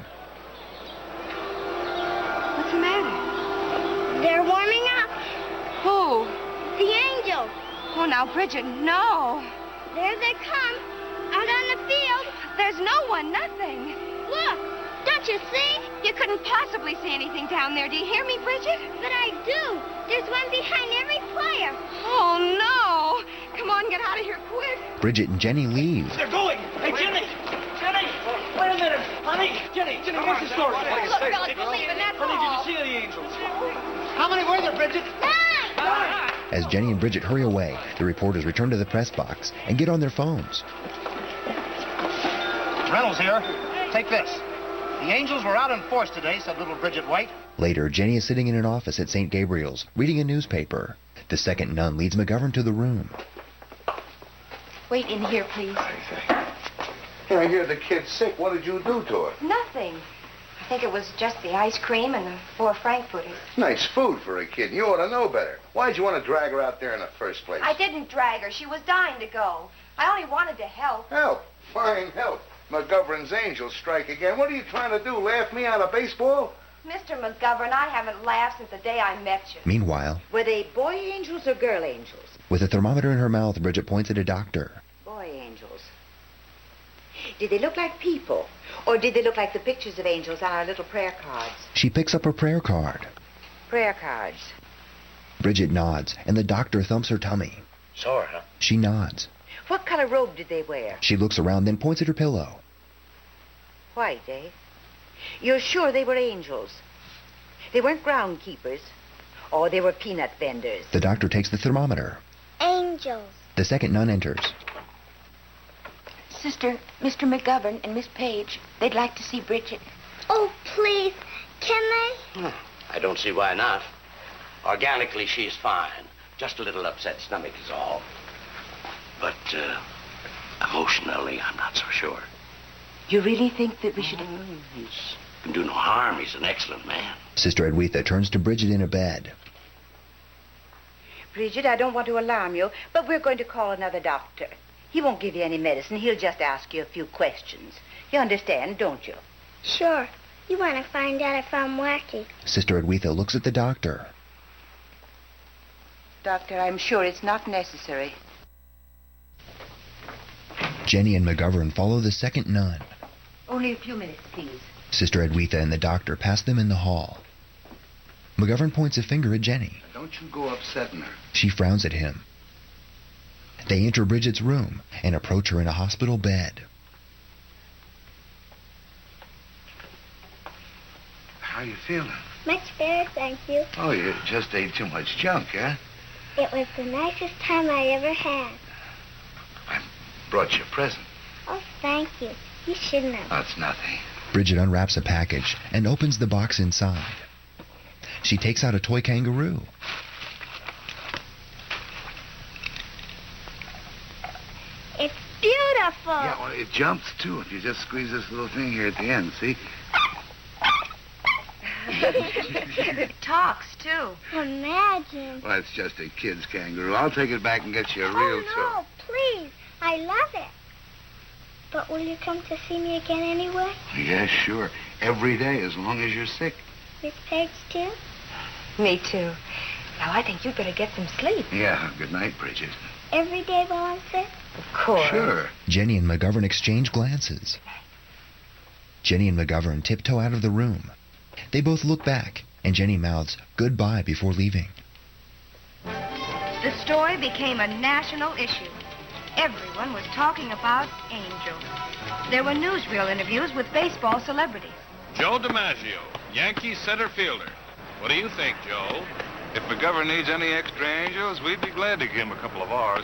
What's the matter? They're warming up. Who? The angels. Oh, now, Bridget, no. There they come. Out on the field. There's no one, nothing. Look, don't you see? You couldn't possibly see anything down there. Do you hear me, Bridget? But I do. There's one behind every player. Oh, no. Come on, get out of here quick. Bridget and Jenny leave. They're going. Hey, Jenny. Jenny. Wait a minute. Honey. Jenny. Jenny, what's the story? Look, fellas, we're leaving. That's Honey, all. did you see any angels? How many were there, Bridget? Nine. Nine. As Jenny and Bridget hurry away, the reporters return to the press box and get on their phones. Reynolds here. Take this. The angels were out in force today, said little Bridget White. Later, Jenny is sitting in an office at Saint Gabriel's, reading a newspaper. The second nun leads McGovern to the room. Wait in here, please. Hey, I hear the kid's sick. What did you do to her? Nothing. I think it was just the ice cream and the four frankfurters. Nice food for a kid. You ought to know better. Why'd you want to drag her out there in the first place? I didn't drag her. She was dying to go. I only wanted to help. Help. Fine help. McGovern's angels strike again. What are you trying to do, laugh me out of baseball? Mister McGovern, I haven't laughed since the day I met you. Meanwhile, Were they boy angels or girl angels? with a thermometer in her mouth, Bridget points at a doctor. Boy angels. Did they look like people? Or did they look like the pictures of angels on our little prayer cards? She picks up her prayer card. Prayer cards. Bridget nods, and the doctor thumps her tummy. Sore, huh? She nods. What color robe did they wear? She looks around, then points at her pillow. White, eh? You're sure they were angels? They weren't groundkeepers. Or they were peanut vendors. The doctor takes the thermometer. Angels. The second nun enters. Sister, Mister McGovern and Miss Page, they'd like to see Bridget. Oh, please. Can they? Hmm. I don't see why not. Organically, she's fine. Just a little upset stomach is all. But, uh, emotionally, I'm not so sure. You really think that we should... Mm, he can do no harm. He's an excellent man. Sister Edwitha turns to Bridget in a bed. Bridget, I don't want to alarm you, but we're going to call another doctor. He won't give you any medicine. He'll just ask you a few questions. You understand, don't you? Sure. You want to find out if I'm wacky. Sister Edwitha looks at the doctor. Doctor, I'm sure it's not necessary. Jenny and McGovern follow the second nun. Only a few minutes, please. Sister Edwitha and the doctor pass them in the hall. McGovern points a finger at Jenny. Don't you go upsetting her. She frowns at him. They enter Bridget's room and approach her in a hospital bed. How you feeling? Much better, thank you. Oh, you just ate too much junk, huh? It was the nicest time I ever had. I brought you a present. Oh, thank you. You shouldn't have. That's nothing. Bridget unwraps a package and opens the box inside. She takes out a toy kangaroo. It's beautiful. Yeah, well, it jumps, too, if you just squeeze this little thing here at the end, see? It talks, too. Imagine. Well, that's just a kid's kangaroo. I'll take it back and get you a real oh, toy. no, please. I love it. But will you come to see me again anyway? Yeah, sure. Every day, as long as you're sick. Miss Page, too? Me, too. Now, I think you'd better get some sleep. Yeah, good night, Bridget. Every day while I'm sick? Of course. Sure. Jenny and McGovern exchange glances. Jenny and McGovern tiptoe out of the room. They both look back, and Jenny mouths goodbye before leaving. The story became a national issue. Everyone was talking about Angel. There were newsreel interviews with baseball celebrities. Joe DiMaggio, Yankees center fielder. What do you think, Joe? If McGovern needs any extra Angels, we'd be glad to give him a couple of ours.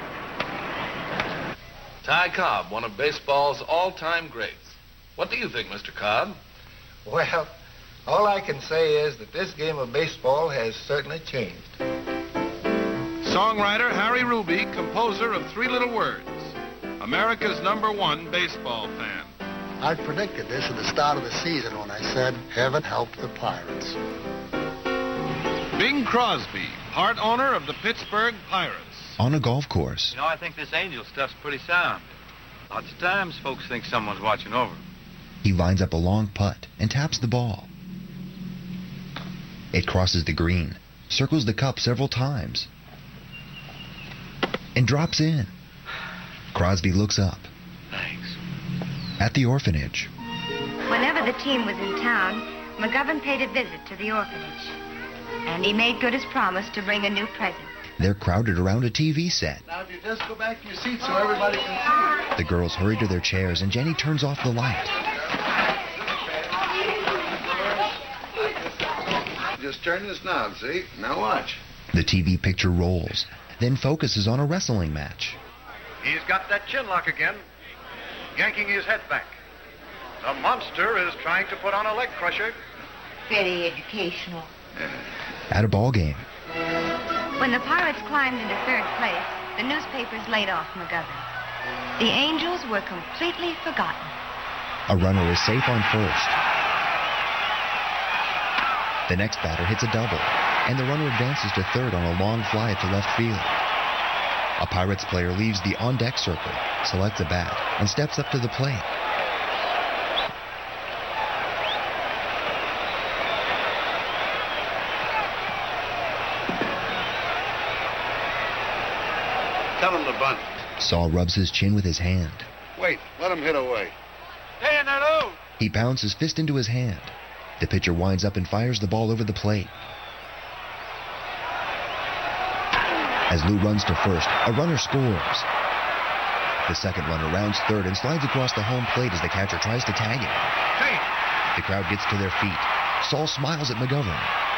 Ty Cobb, one of baseball's all-time greats. What do you think, Mister Cobb? Well, all I can say is that this game of baseball has certainly changed. Songwriter Harry Ruby, composer of Three Little Words, America's number one baseball fan. I predicted this at the start of the season when I said, heaven help the Pirates. Bing Crosby, part owner of the Pittsburgh Pirates. On a golf course. You know, I think this Angel stuff's pretty sound. Lots of times folks think someone's watching over them. He lines up a long putt and taps the ball. It crosses the green, circles the cup several times, and drops in. Crosby looks up. Thanks. At the orphanage. Whenever the team was in town, McGovern paid a visit to the orphanage. And he made good his promise to bring a new present. They're crowded around a T V set. Now, if you just go back to your seat so everybody can see. The girls hurry to their chairs, and Jenny turns off the light. Just turn this knob, see? Now watch. The T V picture rolls, then focuses on a wrestling match. He's got that chin lock again, yanking his head back. The monster is trying to put on a leg crusher. Very educational. At a ball game. When the Pirates climbed into third place, the newspapers laid off McGovern. The Angels were completely forgotten. A runner is safe on first. The next batter hits a double, and the runner advances to third on a long fly to left field. A Pirates player leaves the on-deck circle, selects a bat, and steps up to the plate. Tell him to bunt. Saul rubs his chin with his hand. Wait, let him hit away. Hey, Lou! He pounds his fist into his hand. The pitcher winds up and fires the ball over the plate. As Lou runs to first, a runner scores. The second runner rounds third and slides across the home plate as the catcher tries to tag him. Hey! The crowd gets to their feet. Saul smiles at McGovern.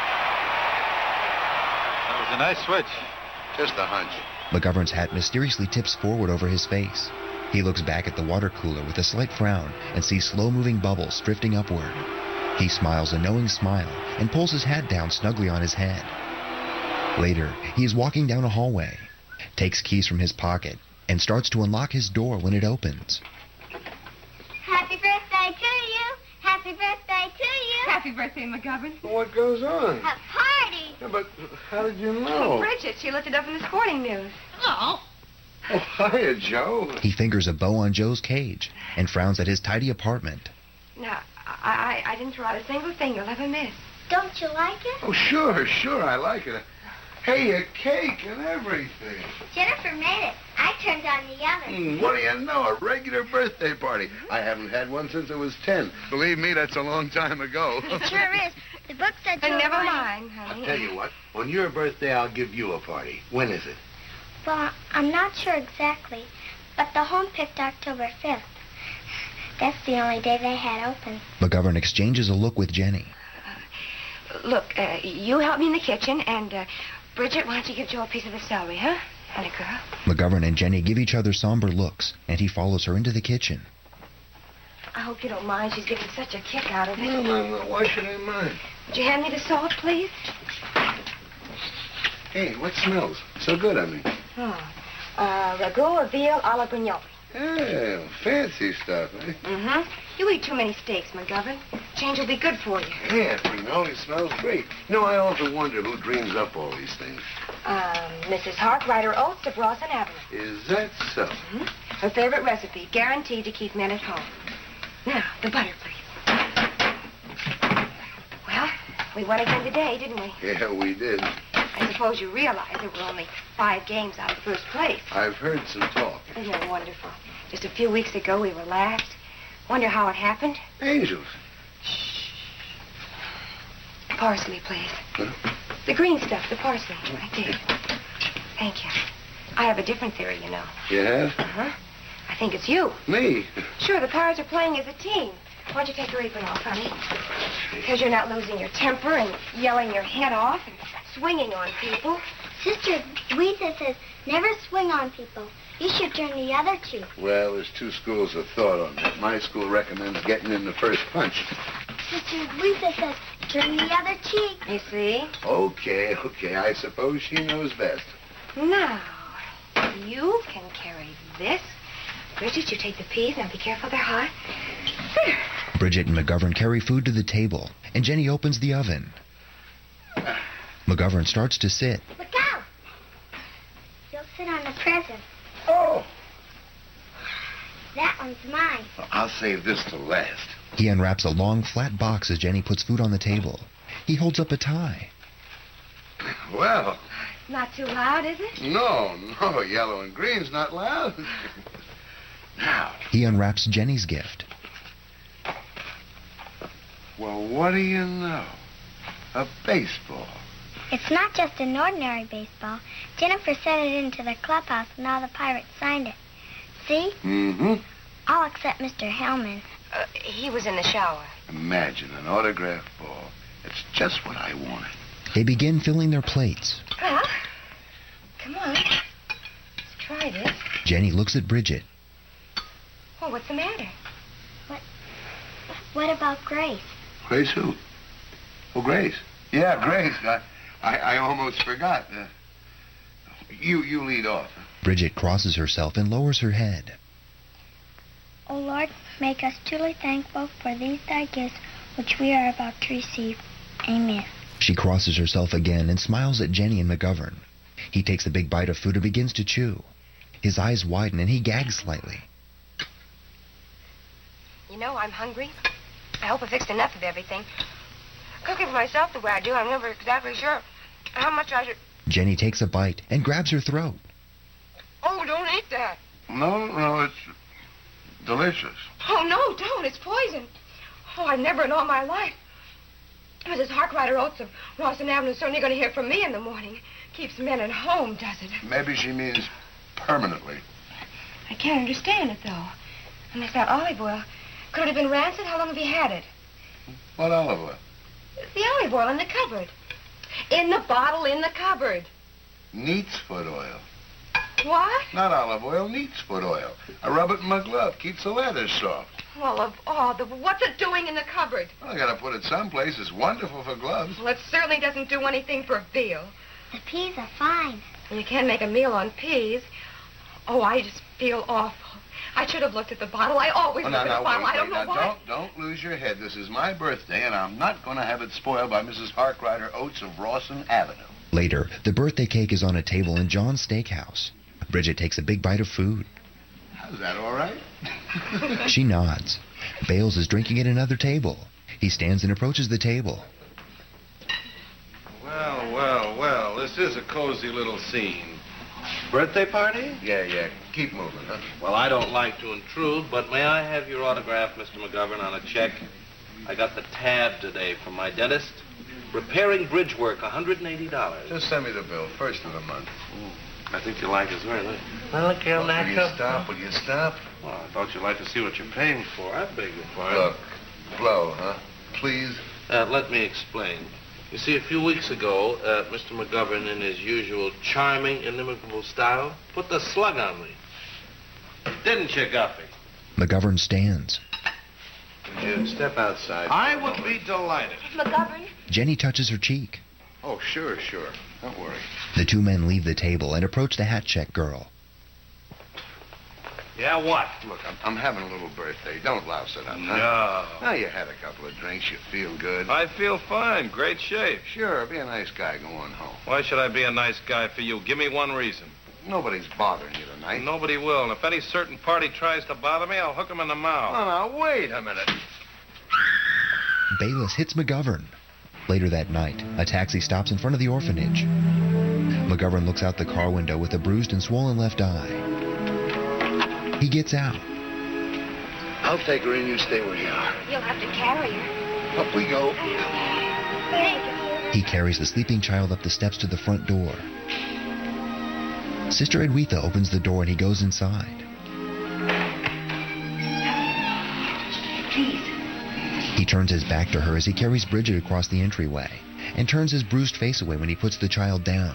That was a nice switch. Just a hunch. McGovern's hat mysteriously tips forward over his face. He looks back at the water cooler with a slight frown and sees slow-moving bubbles drifting upward. He smiles a knowing smile and pulls his hat down snugly on his head. Later, he is walking down a hallway, takes keys from his pocket, and starts to unlock his door when it opens. Happy birthday to you. Happy birthday to you. Happy birthday, McGovern. What goes on? A party. Yeah, but how did you know? Bridget, she looked it up in the sporting news. Oh. Oh, hiya, Joe. He fingers a bow on Joe's cage and frowns at his tidy apartment. No, I, I, I didn't throw out a single thing you'll ever miss. Don't you like it? Oh, sure, sure, I like it. Hey, a cake and everything. Jennifer made it. I turned on the oven. Mm, what do you know? A regular birthday party. I haven't had one since I was ten. Believe me, that's a long time ago. It sure is. The book said you And were never lying. mind, honey. I'll tell you what. On your birthday, I'll give you a party. When is it? Well, I'm not sure exactly, but the home picked October fifth. That's the only day they had open. McGovern exchanges a look with Jenny. look, uh, you help me in the kitchen, and, uh, Bridget, why don't you give Joe a piece of the celery, huh? And a girl. McGovern and Jenny give each other somber looks, and he follows her into the kitchen. I hope you don't mind. She's getting such a kick out of it. No, no, no. Why should I mind? Would you hand me the salt, please? Hey, what smells so good, I mean? Oh. Uh, ragout of veal a la Brignoli. Yeah, fancy stuff, eh? Mm-hmm. You eat too many steaks, McGovern. Change will be good for you. Yeah, Brignoli smells great. You know, I often wonder who dreams up all these things. Um, Missus Harkrider Oates of Rawson Avenue. Is that so? Mm-hmm. Her favorite recipe, guaranteed to keep men at home. Now, the butter, please. Well, we won again today, didn't we? Yeah, we did. I suppose you realize that we're only five games out of first place. I've heard some talk. Isn't it wonderful? Just a few weeks ago, we were last. Wonder how it happened? Angels. Parsley, please. Huh? The green stuff, the parsley. Right there. Thank you. I have a different theory, you know. You have? Uh-huh. I think it's you. Me? Sure, the Pirates are playing as a team. Why don't you take your apron off, honey? Because you're not losing your temper and yelling your head off and swinging on people. Sister Louisa says never swing on people. You should turn the other cheek. Well, there's two schools of thought on that. My school recommends getting in the first punch. Sister Louisa says turn the other cheek. You see? Okay, okay. I suppose she knows best. Now, you can carry this. Bridget, you take the peas. Now, be careful, they're hot. There. Bridget and McGovern carry food to the table, and Jenny opens the oven. McGovern starts to sit. Look out! You'll sit on the present. Oh! That one's mine. Well, I'll save this to last. He unwraps a long, flat box as Jenny puts food on the table. He holds up a tie. Well. Not too loud, is it? No, no. Yellow and green's not loud. Now. He unwraps Jenny's gift. Well, what do you know? A baseball. It's not just an ordinary baseball. Jennifer sent it into the clubhouse, and all the Pirates signed it. See? Mm-hmm. All except Mister Hellman. Uh, he was in the shower. Imagine an autographed ball. It's just what I wanted. They begin filling their plates. Well, come on. Let's try this. Jenny looks at Bridget. Well, what's the matter? What? What about Grace? Grace who? Oh, Grace. Yeah, Grace. I, I, I almost forgot. Uh, you, you lead off. Huh? Bridget crosses herself and lowers her head. O Lord, make us truly thankful for these thy gifts which we are about to receive. Amen. She crosses herself again and smiles at Jenny and McGovern. He takes a big bite of food and begins to chew. His eyes widen and he gags slightly. You know, I'm hungry. I hope I fixed enough of everything. Cooking for myself the way I do, I'm never exactly sure how much I should... Jenny takes a bite and grabs her throat. Oh, don't eat that. No, no, it's delicious. Oh, no, don't. It's poison. Oh, I've never in all my life. Missus Harkrider Oates of Rawson Avenue is certainly going to hear from me in the morning. Keeps men at home, does it? Maybe she means permanently. I can't understand it, though. Unless that olive oil could it have been rancid? How long have you had it? What olive oil? The olive oil in the cupboard. In the bottle in the cupboard. Neat's foot oil. What? Not olive oil, neat's foot oil. I rub it in my glove. Keeps the leather soft. Well, of all the... What's it doing in the cupboard? Well, I gotta put it someplace. It's wonderful for gloves. Well, it certainly doesn't do anything for veal. The peas are fine. You can't make a meal on peas. Oh, I just feel awful. I should have looked at the bottle. I always Oh, look now, at now, the bottle. wait, I don't wait, know now, why. Don't, don't lose your head. This is my birthday, and I'm not going to have it spoiled by Missus Harkrider Oates of Rawson Avenue. Later, the birthday cake is on a table in John's Steakhouse. Bridget takes a big bite of food. Is that all right? She nods. Bales is drinking at another table. He stands and approaches the table. Well, well, well, this is a cozy little scene. Birthday party? Yeah, yeah. Keep moving, huh? Well, I don't like to intrude, but may I have your autograph, Mister McGovern, on a check? I got the tab today from my dentist. Repairing bridge work, one hundred eighty dollars. Just send me the bill, first of the month. Ooh, I think you like his very much. Well, look, will you stop? Will you stop? Well, I thought you'd like to see what you're paying for. I beg your pardon. Look, blow, huh? Please. Uh, let me explain. You see, a few weeks ago, uh, Mister McGovern, in his usual charming, inimitable style, put the slug on me. Didn't you, Guffey? McGovern stands. Would you step outside? I would be delighted. McGovern? Jenny touches her cheek. Oh, sure, sure. Don't worry. The two men leave the table and approach the hat check girl. Yeah, what? Look, I'm, I'm having a little birthday. Don't louse it up, huh? No. Now you had a couple of drinks. You feel good. I feel fine. Great shape. Sure, be a nice guy. Go on home. Why should I be a nice guy for you? Give me one reason. Nobody's bothering you tonight. Nobody will. And if any certain party tries to bother me, I'll hook him in the mouth. Oh, now, wait a minute. Bayless hits McGovern. Later that night, a taxi stops in front of the orphanage. McGovern looks out the car window with a bruised and swollen left eye. He gets out. I'll take her in. You stay where you are. You'll have to carry her. Up we go. Thank you. He carries the sleeping child up the steps to the front door. Sister Edwitha opens the door and he goes inside. Please. He turns his back to her as he carries Bridget across the entryway and turns his bruised face away when he puts the child down.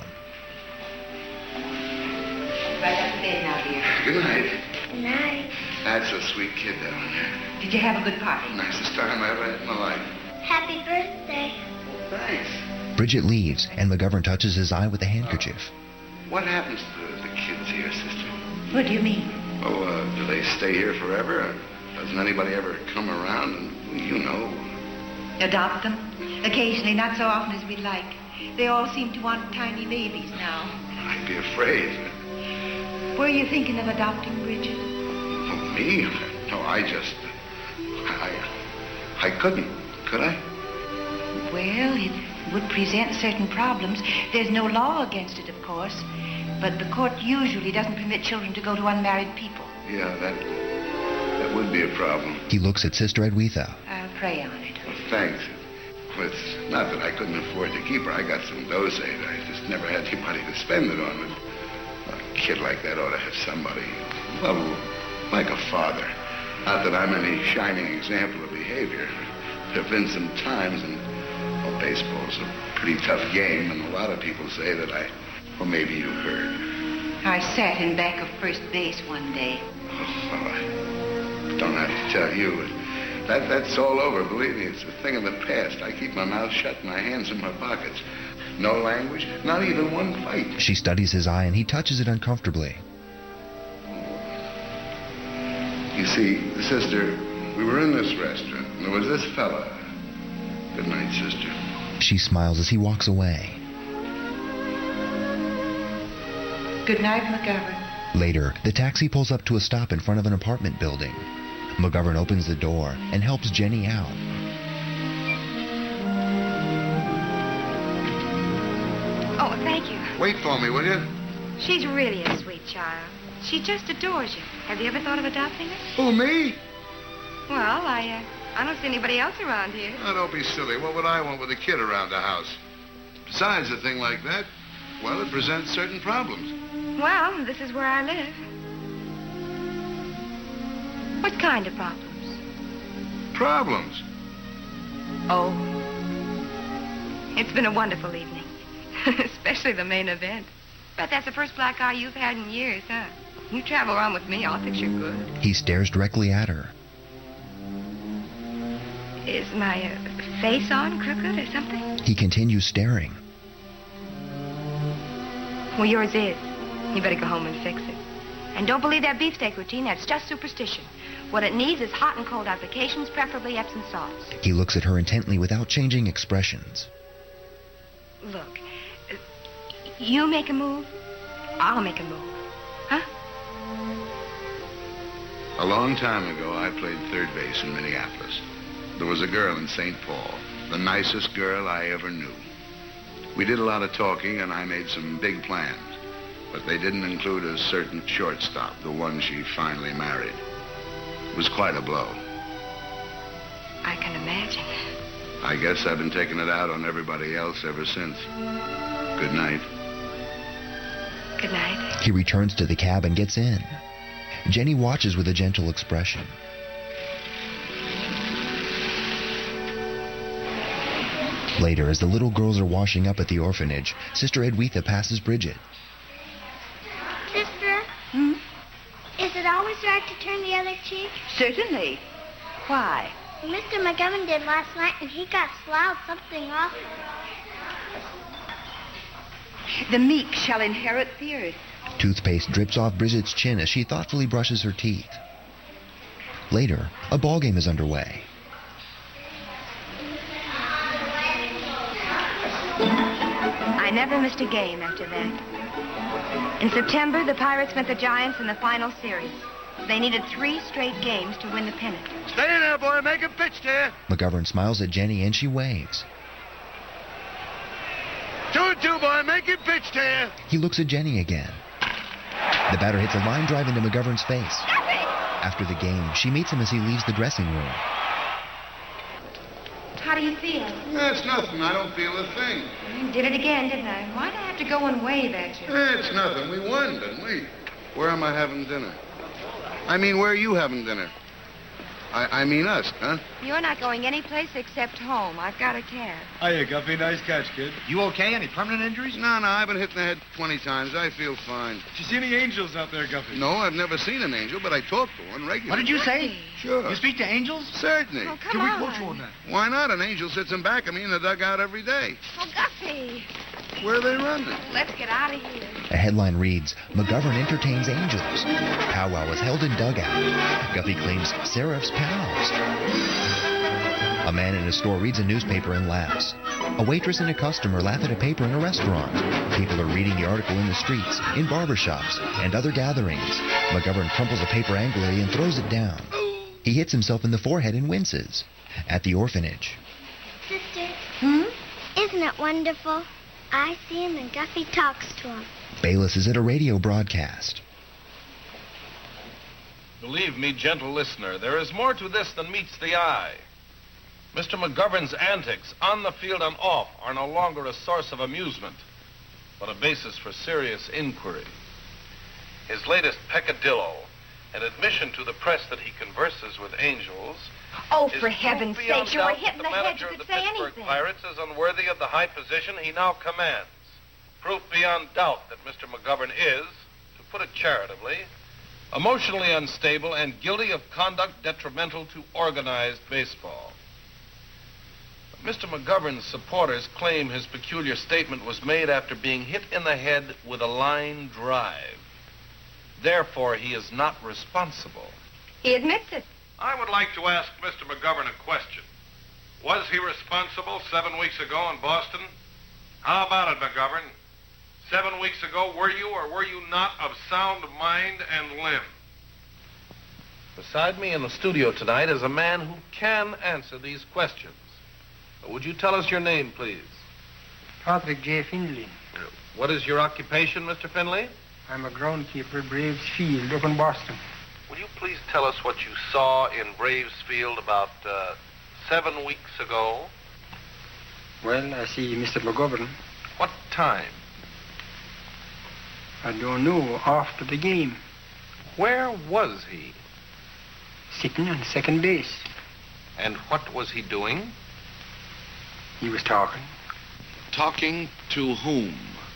Right up to bed now, dear. Good night. Good night. That's a sweet kid down there. Did you have a good party? Nicest time I ever had in my life. Happy birthday. Thanks. Bridget leaves and McGovern touches his eye with a handkerchief. What happens to the kids here, sister? What do you mean? Oh, uh, do they stay here forever? Doesn't anybody ever come around and, you know... Adopt them? Occasionally, not so often as we'd like. They all seem to want tiny babies now. I'd be afraid. Were you thinking of adopting Bridget? Oh, me? No, I just... I... I couldn't, could I? Well, it would present certain problems. There's no law against it, of course. But the court usually doesn't permit children to go to unmarried people. Yeah, that... that would be a problem. He looks at Sister Edwitha. I'll pray on it. Well, thanks. Well, it's not that I couldn't afford to keep her. I got some dough saved. I just never had anybody to spend it on. But a kid like that ought to have somebody, well, like a father. Not that I'm any shining example of behavior. There have been some times, and well, baseball's a pretty tough game, and a lot of people say that I, well, maybe you heard. I sat in back of first base one day. Oh, well, I don't have to tell you. That, that's all over, believe me. It's a thing of the past. I keep my mouth shut and my hands in my pockets. No language, not even one fight. She studies his eye and he touches it uncomfortably. You see, sister, we were in this restaurant, and there was this fella. Good night, sister. She smiles as he walks away. Good night, McGovern. Later, the taxi pulls up to a stop in front of an apartment building. McGovern opens the door and helps Jenny out. Oh, thank you. Wait for me, will you? She's really a sweet child. She just adores you. Have you ever thought of adopting her? Who, me? Well, I, uh, I don't see anybody else around here. Oh, don't be silly. What would I want with a kid around the house? Besides, a thing like that, well, it presents certain problems. Well, this is where I live. What kind of problems? Problems? Oh. It's been a wonderful evening. Especially the main event. Bet that's the first black eye you've had in years, huh? You travel around with me, I'll fix you good. He stares directly at her. Is my uh, face on crooked or something? He continues staring. Well, yours is. You better go home and fix it. And don't believe that beefsteak routine. That's just superstition. What it needs is hot and cold applications, preferably Epsom salts. He looks at her intently without changing expressions. Look, uh, you make a move, I'll make a move. Huh? A long time ago, I played third base in Minneapolis. There was a girl in Saint Paul, the nicest girl I ever knew. We did a lot of talking, and I made some big plans. But they didn't include a certain shortstop, the one she finally married. It was quite a blow. I can imagine. I guess I've been taking it out on everybody else ever since. Good night. Good night. He returns to the cab and gets in. Jenny watches with a gentle expression. Later, as the little girls are washing up at the orphanage, Sister Edwitha passes Bridget. Sister? Hmm? Is it always right to turn the other cheek? Certainly. Why? Mister McGovern did last night, and he got swallowed something awful. The meek shall inherit the earth. Toothpaste drips off Bridget's chin as she thoughtfully brushes her teeth. Later, a ball game is underway. I never missed a game after that. In September, the Pirates met the Giants in the final series. They needed three straight games to win the pennant. Stay in there, boy. Make him pitch there. McGovern smiles at Jenny and she waves. Two and two, boy. Make him pitch there. He looks at Jenny again. The batter hits a line drive into McGovern's face. After the game, she meets him as he leaves the dressing room. How do you feel? That's nothing. I don't feel a thing. You did it again, didn't I? Why'd I have to go and wave at you? It's nothing. We won, didn't we? Where am I having dinner? I mean, where are you having dinner? I, I mean us, huh? You're not going anyplace except home. I've got a cab. Hiya, Guffey. Nice catch, kid. You okay? Any permanent injuries? No, no. I've been hit in the head twenty times. I feel fine. Did you see any angels out there, Guffey? No, I've never seen an angel, but I talk to one regularly. What did you say? Sure. You speak to angels? Certainly. Oh, come Can on. we quote you on that? Why not? An angel sits in back of me in the dugout every day. Oh, Guffey. Where are they running? Let's get out of here. A headline reads, McGovern entertains angels. Powwow was held in dugout. Guffey claims Seraph's pals. A man in a store reads a newspaper and laughs. A waitress and a customer laugh at a paper in a restaurant. People are reading the article in the streets, in barbershops, and other gatherings. McGovern crumples a paper angrily and throws it down. He hits himself in the forehead and winces. At the orphanage. Sister? Hmm? Isn't it wonderful? I see him and Guffey talks to him. Bayless is at a radio broadcast. Believe me, gentle listener, there is more to this than meets the eye. Mister McGovern's antics, on the field and off, are no longer a source of amusement, but a basis for serious inquiry. His latest peccadillo, an admission to the press that he converses with angels, Oh, is for heaven's proof sake, beyond you were doubt hit in that the the head. manager You of the could say Pittsburgh anything. Pirates is unworthy of the high position he now commands. Proof beyond doubt that Mister McGovern is, to put it charitably, emotionally unstable and guilty of conduct detrimental to organized baseball. But Mister McGovern's supporters claim his peculiar statement was made after being hit in the head with a line drive. Therefore, he is not responsible. He admits it. I would like to ask Mister McGovern a question. Was he responsible seven weeks ago in Boston? How about it, McGovern? Seven weeks ago, were you or were you not of sound mind and limb? Beside me in the studio tonight is a man who can answer these questions. Would you tell us your name, please? Patrick J. Finley. What is your occupation, Mister Finley? I'm a groundkeeper at Braves Field up in Boston. Will you please tell us what you saw in Braves Field about uh, seven weeks ago? Well, I see Mister McGovern. What time? I don't know. After the game. Where was he? Sitting on second base. And what was he doing? He was talking. Talking to whom?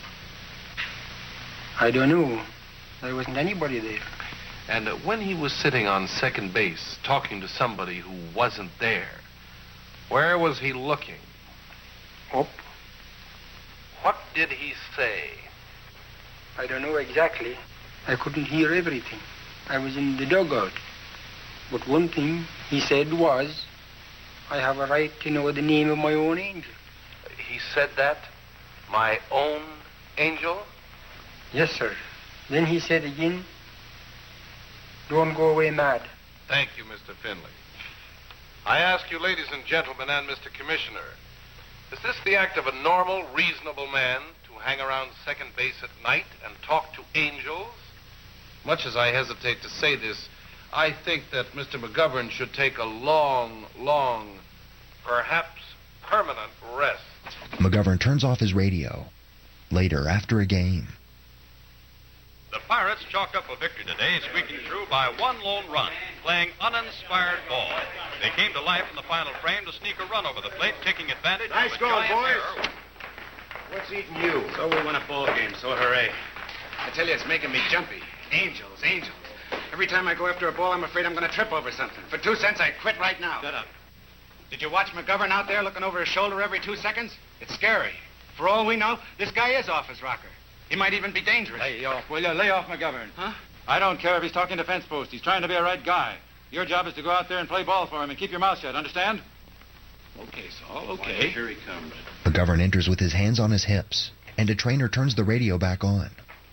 I don't know. There wasn't anybody there. And uh, when he was sitting on second base, talking to somebody who wasn't there, where was he looking? Up. What did he say? I don't know exactly. I couldn't hear everything. I was in the dugout. But one thing he said was, I have a right to know the name of my own angel. He said that? My own angel? Yes, sir. Then he said again, don't go away mad. Thank you, Mister Finley. I ask you, ladies and gentlemen, and Mister Commissioner, is this the act of a normal, reasonable man to hang around second base at night and talk to angels? Much as I hesitate to say this, I think that Mister McGovern should take a long, long, perhaps permanent rest. McGovern turns off his radio. Later, after a game. The Pirates chalk up a victory today, squeaking through by one lone run. playing uninspired ball. They came to life in the final frame to sneak a run over the plate, taking advantage Nice of a going, giant boys. error. What's eating you? So we won a ball game, so hooray. I tell you, it's making me jumpy. Angels, angels. Every time I go after a ball, I'm afraid I'm going to trip over something. For two cents, I quit right now. Shut up. Did you watch McGovern out there looking over his shoulder every two seconds? It's scary. For all we know, this guy is off his rocker. He might even be dangerous. Lay off, will you? Lay off, McGovern. Huh? I don't care if he's talking to fence post. He's trying to be a right guy. Your job is to go out there and play ball for him and keep your mouth shut, understand? Okay, Saul, okay. Here he comes. McGovern enters with his hands on his hips, and a trainer turns the radio back on.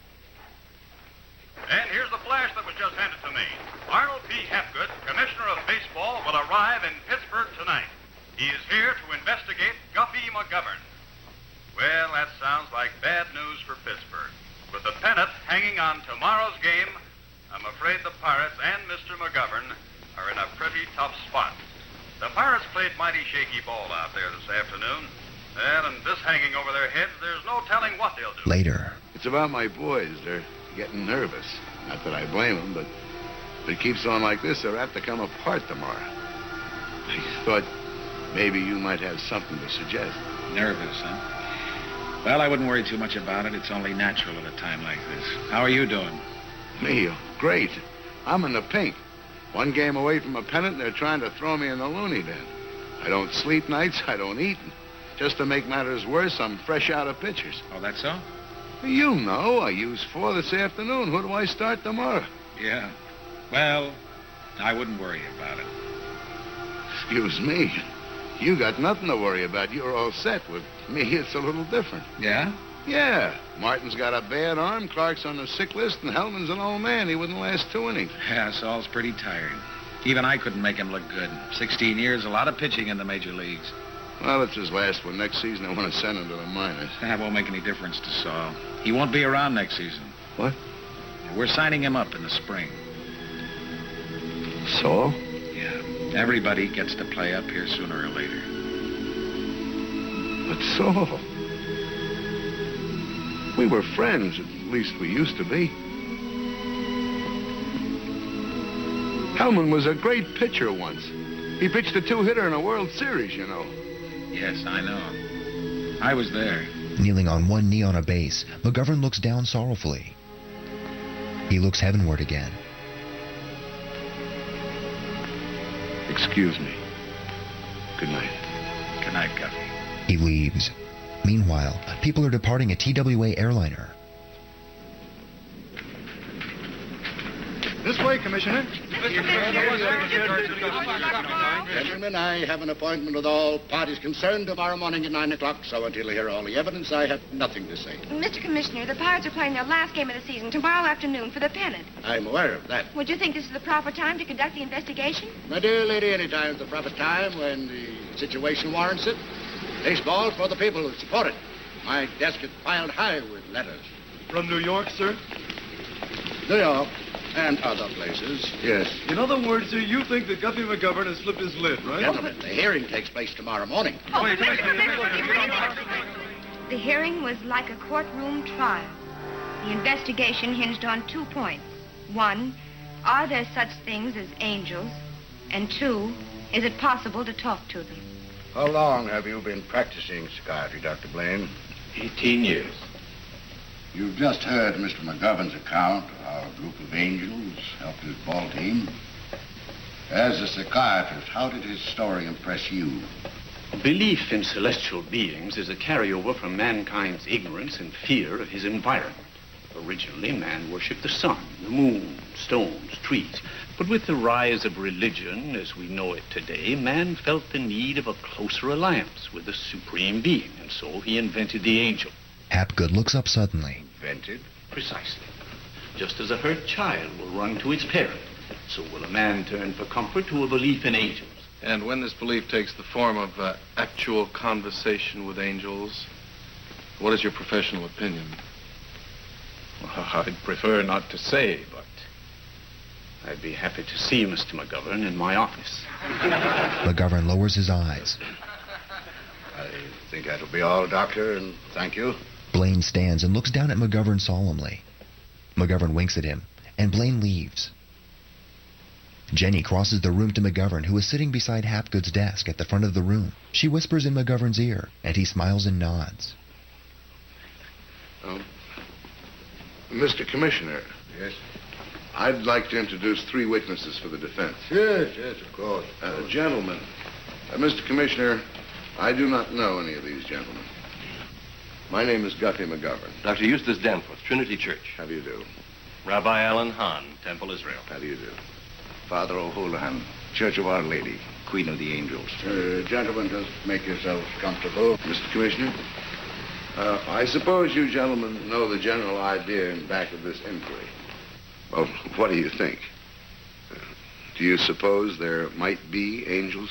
And here's the flash that was just handed to me. Arnold P. Hapgood, Commissioner of Baseball, will arrive in Pittsburgh tonight. He is here to investigate Guffey McGovern. Well, that sounds like bad news for Pittsburgh. With the pennant hanging on tomorrow's game, I'm afraid the Pirates and Mister McGovern are in a pretty tough spot. The Pirates played mighty shaky ball out there this afternoon. Well, and this hanging over their heads, there's no telling what they'll do. Later. It's about my boys. They're getting nervous. Not that I blame them, but if it keeps on like this, they're apt to come apart tomorrow. I thought maybe you might have something to suggest. Nervous, huh? Well, I wouldn't worry too much about it. It's only natural at a time like this. How are you doing? Me? Oh, great. I'm in the pink. One game away from a pennant, and they're trying to throw me in the loony bin. I don't sleep nights. I don't eat. Just to make matters worse, I'm fresh out of pitchers. Oh, that's so? You know. I used four this afternoon. Who do I start tomorrow? Yeah. Well, I wouldn't worry about it. Excuse me. You got nothing to worry about. You're all set. With me, it's a little different. Yeah? Yeah. Martin's got a bad arm, Clark's on the sick list, and Hellman's an old man. He wouldn't last two innings. Yeah, Saul's pretty tired. Even I couldn't make him look good. Sixteen years, a lot of pitching in the major leagues. Well, it's his last one. Next season, I want to send him to the minors. That won't make any difference to Saul. He won't be around next season. What? We're signing him up in the spring. Saul? Yeah. Everybody gets to play up here sooner or later. But Saul... We were friends. At least we used to be. Hellman was a great pitcher once. He pitched a two-hitter in a World Series, you know. Yes, I know. I was there. Kneeling on one knee on a base, McGovern looks down sorrowfully. He looks heavenward again. Excuse me. Good night. Good night, Guffey. He leaves. Meanwhile, people are departing a T W A airliner. This way, Commissioner. Gentlemen, I have an appointment with all parties concerned tomorrow morning at nine o'clock, so until I hear all the evidence, I have nothing to say. Mister Commissioner, the Pirates are playing their last game of the season tomorrow afternoon for the pennant. I'm aware of that. Would you think this is the proper time to conduct the investigation? My dear lady, any time's the proper time when the situation warrants it. Baseball for the people who support it. My desk is piled high with letters. From New York, sir? New York and other places, yes. In other words, sir, you think that Guffey McGovern has slipped his lid, right? Gentlemen, the hearing takes place tomorrow morning. Oh, wait, wait, wait, wait, wait, wait. The hearing was like a courtroom trial. The investigation hinged on two points. One, are there such things as angels? And two, is it possible to talk to them? How long have you been practicing psychiatry, Doctor Blaine? Eighteen years. You've just heard Mister McGovern's account of how a group of angels helped his ball team. As a psychiatrist, how did his story impress you? Belief in celestial beings is a carryover from mankind's ignorance and fear of his environment. Originally, man worshipped the sun, the moon, stones, trees. But with the rise of religion, as we know it today, man felt the need of a closer alliance with the supreme being, and so he invented the angel. Hapgood looks up suddenly. Invented? Precisely. Just as a hurt child will run to its parent, so will a man turn for comfort to a belief in angels. And when this belief takes the form of uh, actual conversation with angels, what is your professional opinion? Well, I'd prefer not to say, but I'd be happy to see Mister McGovern in my office. McGovern lowers his eyes. I think that'll be all, Doctor, and thank you. Blaine stands and looks down at McGovern solemnly. McGovern winks at him, and Blaine leaves. Jenny crosses the room to McGovern, who is sitting beside Hapgood's desk at the front of the room. She whispers in McGovern's ear, and he smiles and nods. Um, Mister Commissioner. Yes? I'd like to introduce three witnesses for the defense. Yes, yes, of course. Uh, gentlemen, uh, Mister Commissioner, I do not know any of these gentlemen. My name is Guffey McGovern. Doctor Eustace Danforth, Trinity Church. How do you do? Rabbi Alan Hahn, Temple Israel. How do you do? Father O'Houlihan, Church of Our Lady, Queen of the Angels. Uh, gentlemen, just make yourselves comfortable. Mister Commissioner, uh, I suppose you gentlemen know the general idea in back of this inquiry. Well, what do you think? Uh, do you suppose there might be angels?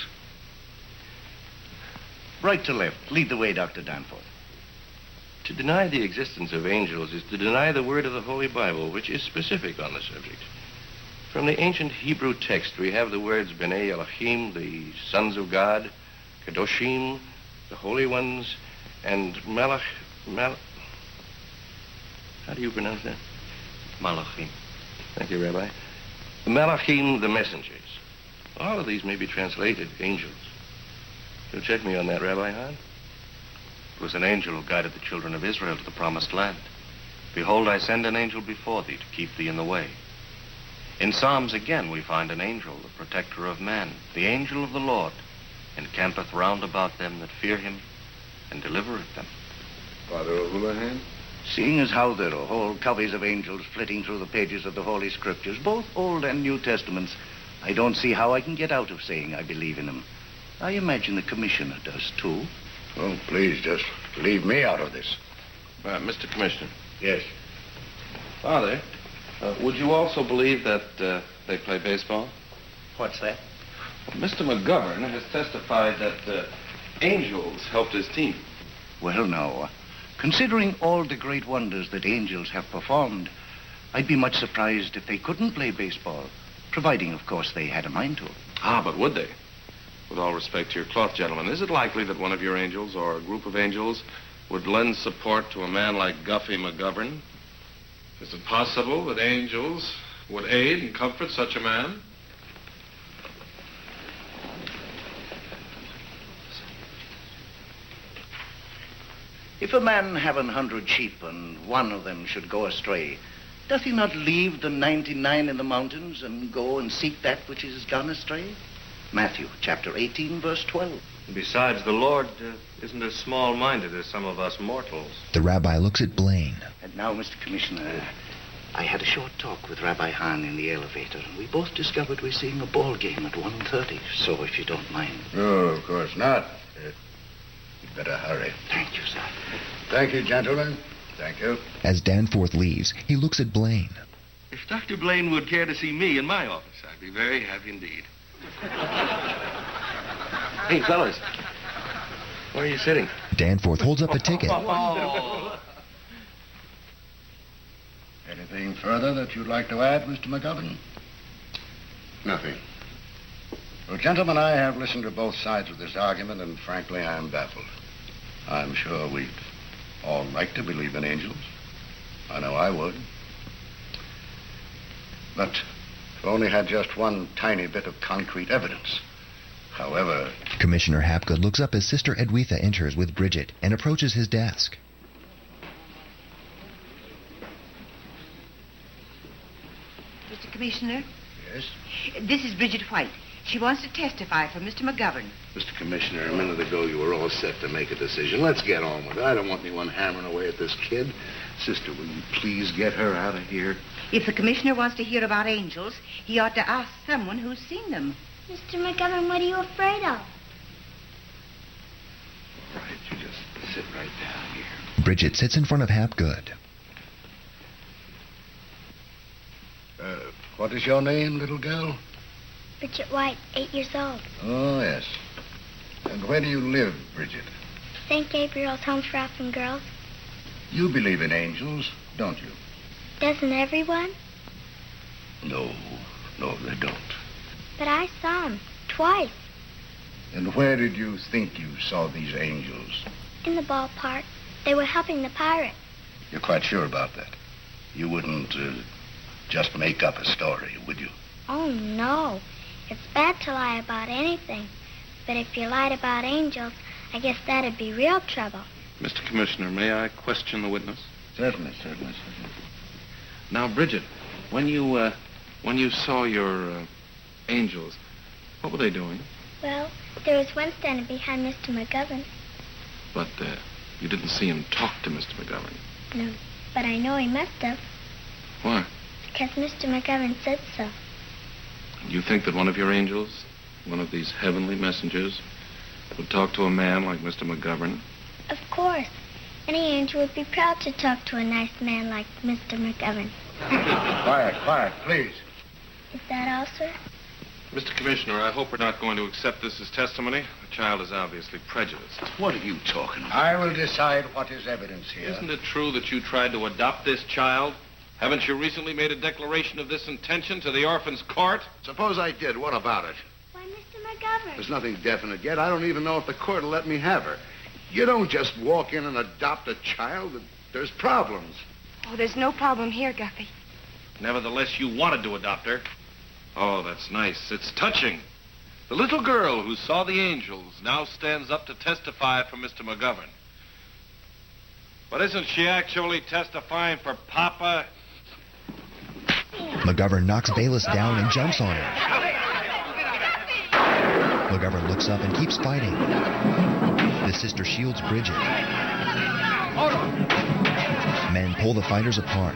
Right to left. Lead the way, Doctor Danforth. To deny the existence of angels is to deny the word of the Holy Bible, which is specific on the subject. From the ancient Hebrew text, we have the words B'nai Elohim, the sons of God, Kadoshim, the holy ones, and Malach... Mal... How do you pronounce that? Malachim. Thank you, Rabbi. The Malachim, the messengers. All of these may be translated angels. You'll check me on that, Rabbi Hahn? It was an angel who guided the children of Israel to the promised land. Behold, I send an angel before thee to keep thee in the way. In Psalms again we find an angel, the protector of man, the angel of the Lord, encampeth round about them that fear him, and delivereth them. Father O'Houlihan? Seeing as how there are whole coveys of angels flitting through the pages of the Holy Scriptures, both Old and New Testaments, I don't see how I can get out of saying I believe in them. I imagine the commissioner does, too. Oh, please, just leave me out of this. Uh, Mister Commissioner. Yes. Father, uh, would you also believe that uh, they play baseball? What's that? Well, Mister McGovern has testified that uh, angels helped his team. Well, now, considering all the great wonders that angels have performed, I'd be much surprised if they couldn't play baseball, providing, of course, they had a mind to. Ah, but would they? With all respect to your cloth, gentlemen, is it likely that one of your angels or a group of angels would lend support to a man like Guffey McGovern? Is it possible that angels would aid and comfort such a man? If a man have an hundred sheep and one of them should go astray, doth he not leave the ninety-nine in the mountains and go and seek that which is gone astray? Matthew chapter eighteen, verse twelve. Besides, the Lord uh, isn't as small-minded as some of us mortals. The rabbi looks at Blaine. And now, Mister Commissioner, I had a short talk with Rabbi Hahn in the elevator, and we both discovered we're seeing a ball game at one thirty. So, if you don't mind. No, of course not. Uh, you'd better hurry. Thank you, sir. Thank you, gentlemen. Thank you. As Danforth leaves, he looks at Blaine. If Doctor Blaine would care to see me in my office, I'd be very happy indeed. Hey, fellas. Where are you sitting? Danforth holds up a ticket. Oh. Anything further that you'd like to add, Mister McGovern? Nothing. Well, gentlemen, I have listened to both sides of this argument, and frankly, I am baffled. I'm sure we'd all like to believe in angels. I know I would. But if only had just one tiny bit of concrete evidence. However... Commissioner Hapgood looks up as Sister Edwitha enters with Bridget and approaches his desk. Mister Commissioner? Yes? This is Bridget White. She wants to testify for Mister McGovern. Mister Commissioner, a minute ago you were all set to make a decision. Let's get on with it. I don't want anyone hammering away at this kid. Sister, will you please get her out of here? If the commissioner wants to hear about angels, he ought to ask someone who's seen them. Mister McGovern, what are you afraid of? Right, you just sit right down here. Bridget sits in front of Hapgood. Uh, what is your name, little girl? Bridget White, eight years old. Oh, yes. And where do you live, Bridget? Saint Gabriel's Home for Orphan Girls. You believe in angels, don't you? Doesn't everyone? No, no, they don't. But I saw them twice. And where did you think you saw these angels? In the ballpark. They were helping the pirate. You're quite sure about that? You wouldn't uh, just make up a story, would you? Oh, no. It's bad to lie about anything. But if you lied about angels, I guess that'd be real trouble. Mister Commissioner, may I question the witness? Certainly, certainly, certainly. Now, Bridget, when you, uh, when you saw your uh, angels, what were they doing? Well, there was one standing behind Mister McGovern. But uh, you didn't see him talk to Mister McGovern. No, but I know he must have, Why? because Mister McGovern said so. You think that one of your angels, one of these heavenly messengers, would talk to a man like Mister McGovern? Of course. Any angel would be proud to talk to a nice man like Mister McGovern. Quiet, quiet, please. Is that all, sir? Mister Commissioner, I hope we're not going to accept this as testimony. The child is obviously prejudiced. What are you talking about? I will decide what is evidence here. Isn't it true that you tried to adopt this child? Haven't you recently made a declaration of this intention to the orphan's court? Suppose I did. What about it? Why, Mister McGovern. There's nothing definite yet. I don't even know if the court will let me have her. You don't just walk in and adopt a child. There's problems. Oh, there's no problem here, Guppy. Nevertheless, you wanted to adopt her. Oh, that's nice. It's touching. The little girl who saw the angels now stands up to testify for Mister McGovern. But isn't she actually testifying for Papa? McGovern knocks Bayless down and jumps on him. McGovern looks up and keeps fighting. The sister shields Bridget. Men pull the fighters apart.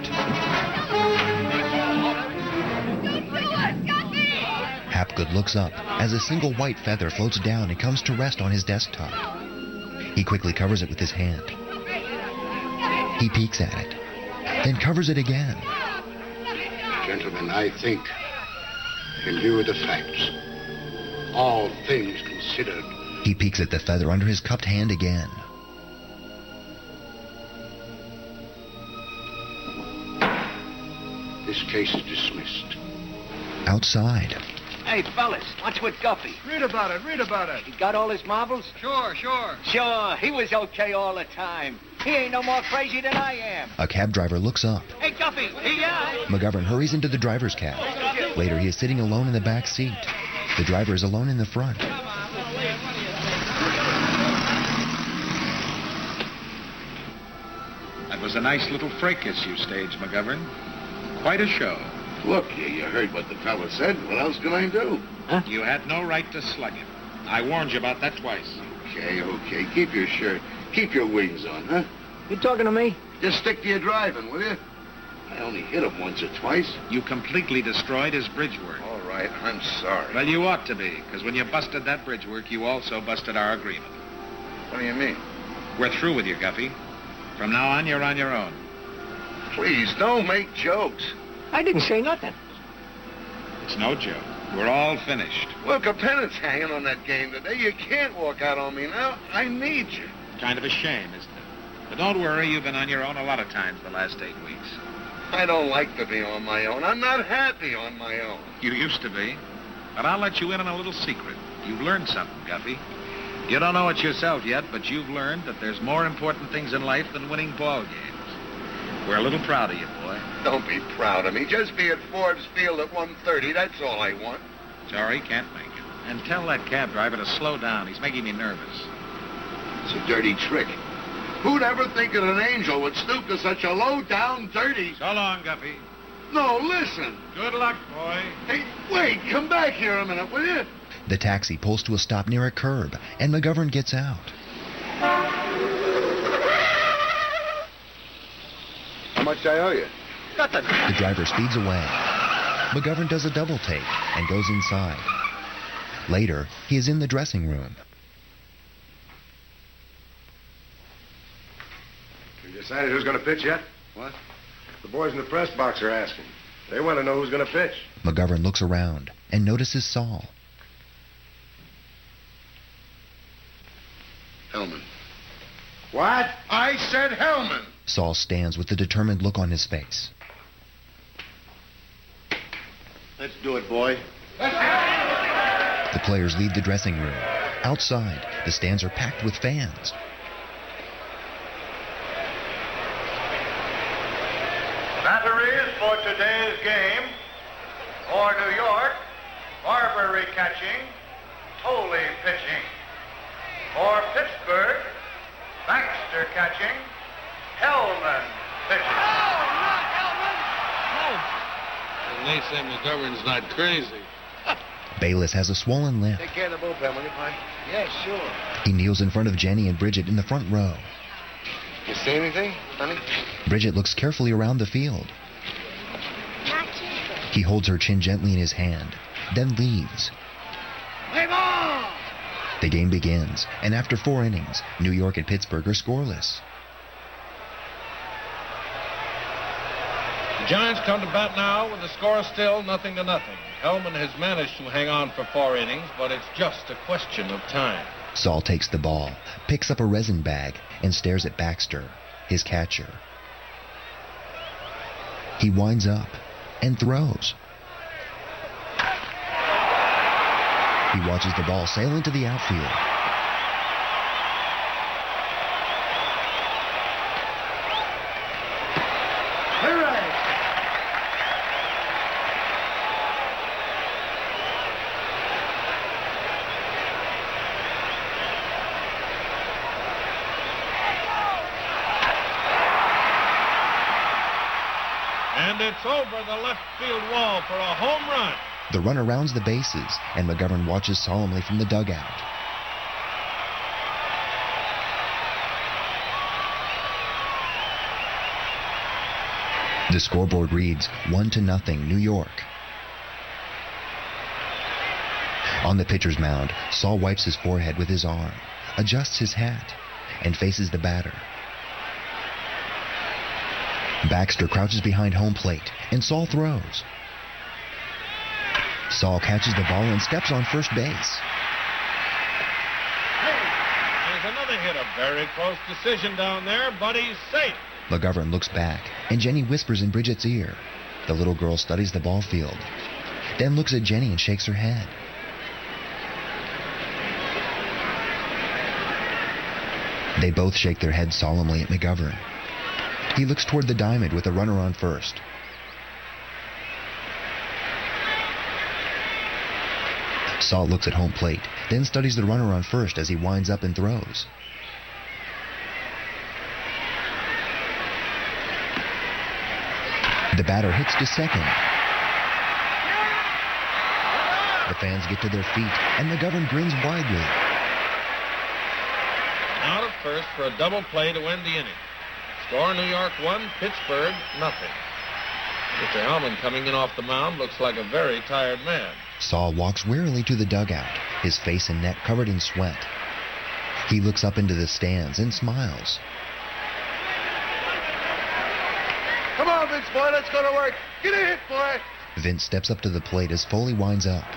Hapgood looks up as a single white feather floats down and comes to rest on his desktop. He quickly covers it with his hand. He peeks at it, then covers it again. Gentlemen, I think, in view of the facts, all things considered, He peeks at the feather under his cupped hand again. this case is dismissed. Outside, Hey, fellas, what's with Guppy? Read about it, read about it. He got all his marbles? Sure, sure. Sure, he was okay all the time. He ain't no more crazy than I am. a cab driver looks up. Hey, Guppy, he uh... McGovern hurries into the driver's cab. Later, he is sitting alone in the back seat. The driver is alone in the front. That was a nice little fracas you staged, McGovern. Quite a show. Look, you, you heard what the fellow said. What else can I do? Huh? You had no right to slug him. I warned you about that twice. Okay, okay. Keep your shirt. Keep your wings on, huh? You talking to me? Just stick to your driving, will you? I only hit him once or twice. You completely destroyed his bridge work. All right, I'm sorry. Well, you ought to be, because when you busted that bridge work, you also busted our agreement. What do you mean? We're through with you, Guppy. From now on, you're on your own. Please, don't make jokes. I didn't say nothing. It's no joke. We're all finished. Look, a pennant's hanging on that game today. You can't walk out on me now. I need you. Kind of a shame, isn't it? But don't worry, you've been on your own a lot of times the last eight weeks. I don't like to be on my own. I'm not happy on my own. You used to be. But I'll let you in on a little secret. You've learned something, Guppy. You don't know it yourself yet, but you've learned that there's more important things in life than winning ball games. We're a little proud of you, boy. Don't be proud of me. Just be at Forbes Field at one thirty. That's all I want. Sorry, can't make it. And tell that cab driver to slow down. He's making me nervous. It's a dirty trick. Who'd ever think that an angel would stoop to such a low-down, dirty... So long, Guppy. No, listen. Good luck, boy. Hey, wait. Come back here a minute, will you? The taxi pulls to a stop near a curb, and McGovern gets out. How much I owe you? Nothing. The driver speeds away. McGovern does a double take and goes inside. Later, he is in the dressing room. You decided who's going to pitch yet? What? The boys in the press box are asking. They want to know who's going to pitch. McGovern looks around and notices Saul. Hellman. What? I said Hellman. Saul stands with a determined look on his face. Let's do it, boy. The players leave the dressing room. Outside, the stands are packed with fans. Batteries for today's game. For New York, Marbury catching, Tolley pitching. For Pittsburgh, Baxter catching, Hellman pitching. Oh, not Hellman! And they say McGovern's not crazy. Bayless has a swollen lip. Take care of the bullpen, will you, Pike? Yes, sure. He kneels in front of Jenny and Bridget in the front row. You see anything, honey? Bridget looks carefully around the field. He holds her chin gently in his hand, then leaves. Play ball! The game begins, and after four innings, New York and Pittsburgh are scoreless. The Giants come to bat now with the score still nothing to nothing. Hellman has managed to hang on for four innings, but it's just a question of time. Saul takes the ball, picks up a resin bag, and stares at Baxter, his catcher. He winds up and throws. He watches the ball sail into the outfield. And it's over the left field wall for a home run. The runner rounds the bases, and McGovern watches solemnly from the dugout. The scoreboard reads one to nothing, New York. On the pitcher's mound, Saul wipes his forehead with his arm, adjusts his hat, and faces the batter. Baxter crouches behind home plate, and Saul throws. Saul catches the ball and steps on first base. There's another hit, a very close decision down there, but he's safe. McGovern looks back, and Jenny whispers in Bridget's ear. The little girl studies the ball field, then looks at Jenny and shakes her head. They both shake their heads solemnly at McGovern. He looks toward the diamond with a runner on first. Saul looks at home plate, then studies the runner on first as he winds up and throws. The batter hits to second. The fans get to their feet, and McGovern grins widely. Out at first for a double play to end the inning. Score, New York one, Pittsburgh nothing. Mister Hellman coming in off the mound looks like a very tired man. Saul walks wearily to the dugout, his face and neck covered in sweat. He looks up into the stands and smiles. Come on, Vince, boy, let's go to work. Get a hit, boy. Vince steps up to the plate as Foley winds up.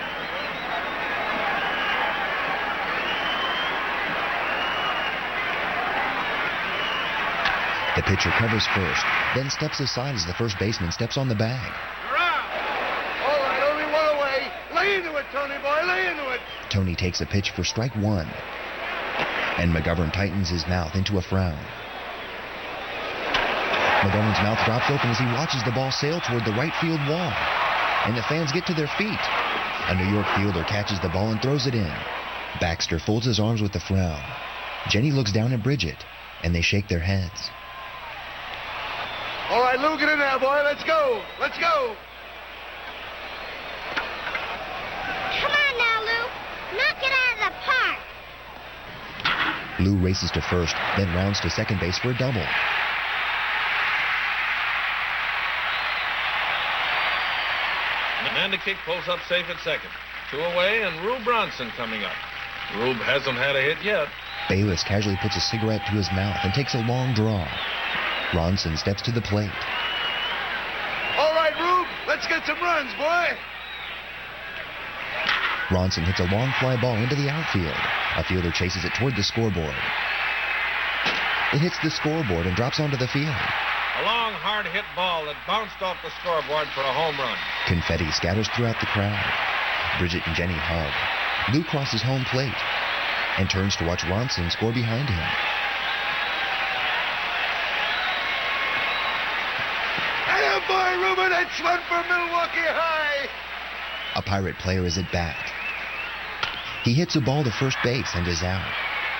The pitcher covers first, then steps aside as the first baseman steps on the bag. You're out. All right, only one away. Lay into it, Tony, boy, lay into it. Tony takes a pitch for strike one, and McGovern tightens his mouth into a frown. McGovern's mouth drops open as he watches the ball sail toward the right field wall, and the fans get to their feet. A New York fielder catches the ball and throws it in. Baxter folds his arms with a frown. Jenny looks down at Bridget, and they shake their heads. All right, Lou, get in there, boy. Let's go. Let's go. Come on now, Lou. Knock it out of the park. Lou races to first, then rounds to second base for a double. Mendikick pulls up safe at second. Two away, and Rube Bronson coming up. Rube hasn't had a hit yet. Bayless casually puts a cigarette to his mouth and takes a long draw. Bronson steps to the plate. All right, Rube, let's get some runs, boy. Bronson hits a long fly ball into the outfield. A fielder chases it toward the scoreboard. It hits the scoreboard and drops onto the field. A long, hard-hit ball that bounced off the scoreboard for a home run. Confetti scatters throughout the crowd. Bridget and Jenny hug. Lou crosses home plate and turns to watch Ronson score behind him. Hey, boy, Ruben, that's one for Milwaukee High. Pirate player is at bat. He hits a ball to first base and is out.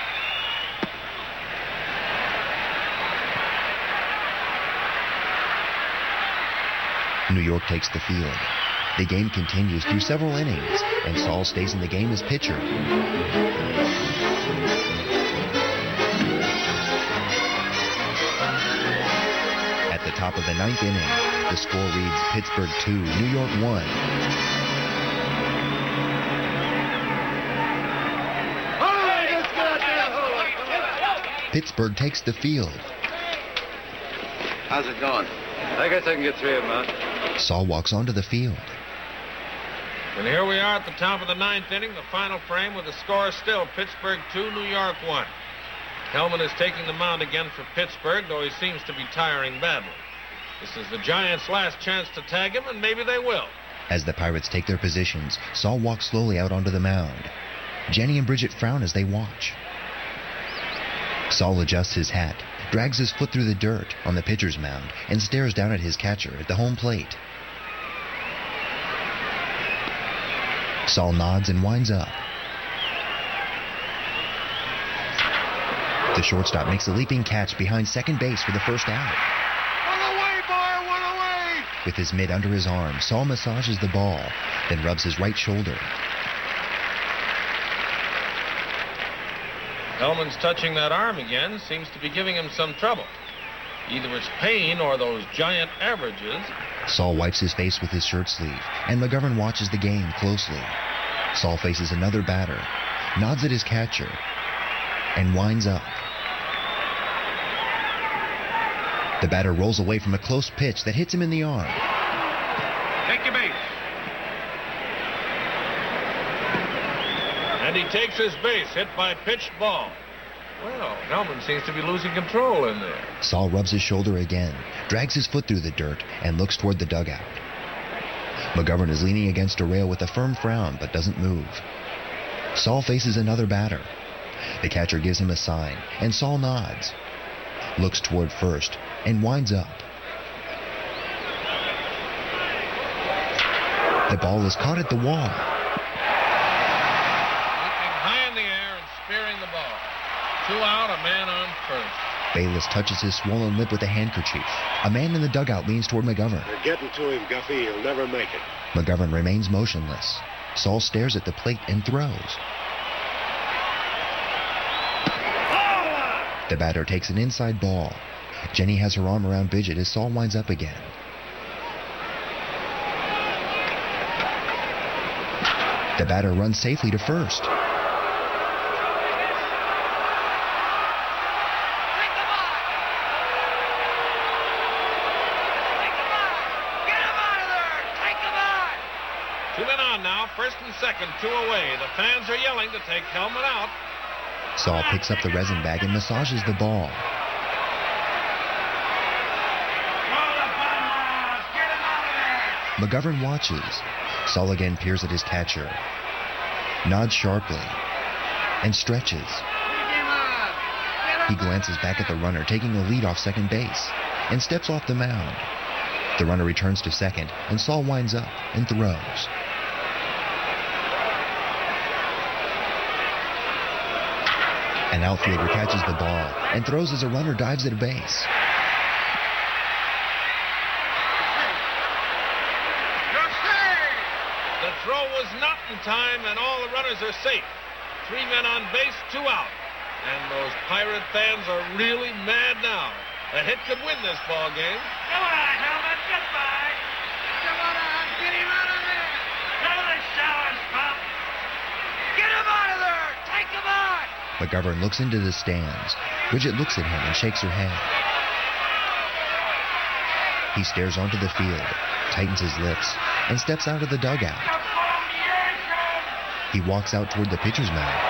New York takes the field. The game continues through several innings, and Saul stays in the game as pitcher. At the top of the ninth inning, the score reads Pittsburgh two, New York one. Pittsburgh takes the field. How's it going? I guess I can get three of them out. Saul walks onto the field. And here we are at the top of the ninth inning, the final frame with the score still Pittsburgh two, New York one. Hellman is taking the mound again for Pittsburgh, though he seems to be tiring badly. This is the Giants' last chance to tag him, and maybe they will. As the Pirates take their positions, Saul walks slowly out onto the mound. Jenny and Bridget frown as they watch. Saul adjusts his hat, drags his foot through the dirt on the pitcher's mound, and stares down at his catcher at the home plate. Saul nods and winds up. The shortstop makes a leaping catch behind second base for the first out. One away, boy, one away! With his mitt under his arm, Saul massages the ball, then rubs his right shoulder. Hellman's touching that arm again, seems to be giving him some trouble. Either it's pain or those giant averages. Saul wipes his face with his shirt sleeve, and McGovern watches the game closely. Saul faces another batter, nods at his catcher, and winds up. The batter rolls away from a close pitch that hits him in the arm. Take your base. And he takes his base, hit by pitched ball. Well, Hellman seems to be losing control in there. Saul rubs his shoulder again, drags his foot through the dirt, and looks toward the dugout. McGovern is leaning against a rail with a firm frown, but doesn't move. Saul faces another batter. The catcher gives him a sign, and Saul nods, looks toward first, and winds up. The ball is caught at the wall. Two out, a man on first. Bayless touches his swollen lip with a handkerchief. A man in the dugout leans toward McGovern. They're getting to him, Guffey. He'll never make it. McGovern remains motionless. Saul stares at the plate and throws. The batter takes an inside ball. Jenny has her arm around Bridget as Saul winds up again. The batter runs safely to first. Two men on now, first and second, two away. The fans are yelling to take Hellman out. Saul picks up the resin bag and massages the ball. McGovern watches. Saul again peers at his catcher, nods sharply, and stretches. He glances back at the runner, taking a lead off second base, and steps off the mound. The runner returns to second, and Saul winds up and throws. An outfielder catches the ball and throws as a runner dives at a base. The throw was not in time, and all the runners are safe. Three men on base, two out. And those Pirate fans are really mad now. A hit could win this ball game. Come on, Hellman, get by. Come on, get him out of there. Out of the showers, Pop. Get him out of there. Take him out. McGovern looks into the stands. Bridget looks at him and shakes her head. He stares onto the field, tightens his lips, and steps out of the dugout. He walks out toward the pitcher's mound.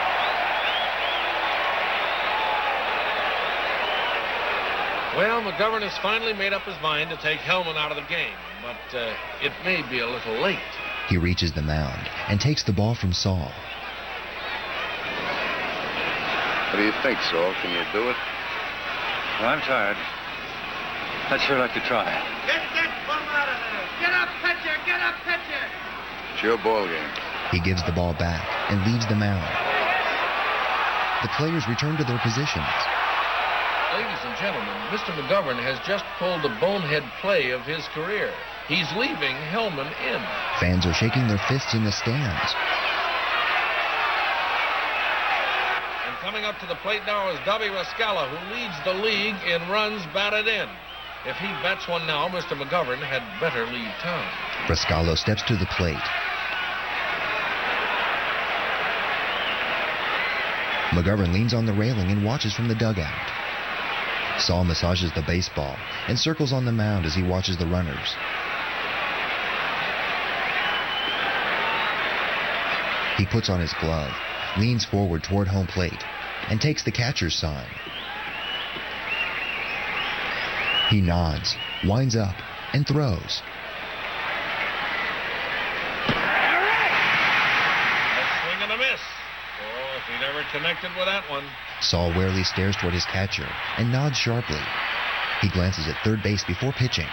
Well, McGovern has finally made up his mind to take Hellman out of the game, but uh, it may be a little late. He reaches the mound and takes the ball from Saul. What do you think, Saul? Can you do it? Well, I'm tired. I'd sure like to try. Get that bum out of there. Get up, pitcher. Get up, pitcher. your ball game. He gives the ball back and leaves the mound. The players return to their positions. Ladies and gentlemen, Mister McGovern has just pulled the bonehead play of his career. He's leaving Hellman in. Fans are shaking their fists in the stands. And coming up to the plate now is Dubby Rascala, who leads the league in runs batted in. If he bats one now, Mister McGovern had better leave town. Rascalo steps to the plate. McGovern leans on the railing and watches from the dugout. Saul massages the baseball and circles on the mound as he watches the runners. He puts on his glove, leans forward toward home plate, and takes the catcher's sign. He nods, winds up, and throws. A swing and a miss. Oh, if he never connected with that one. Saul warily stares toward his catcher and nods sharply. He glances at third base before pitching.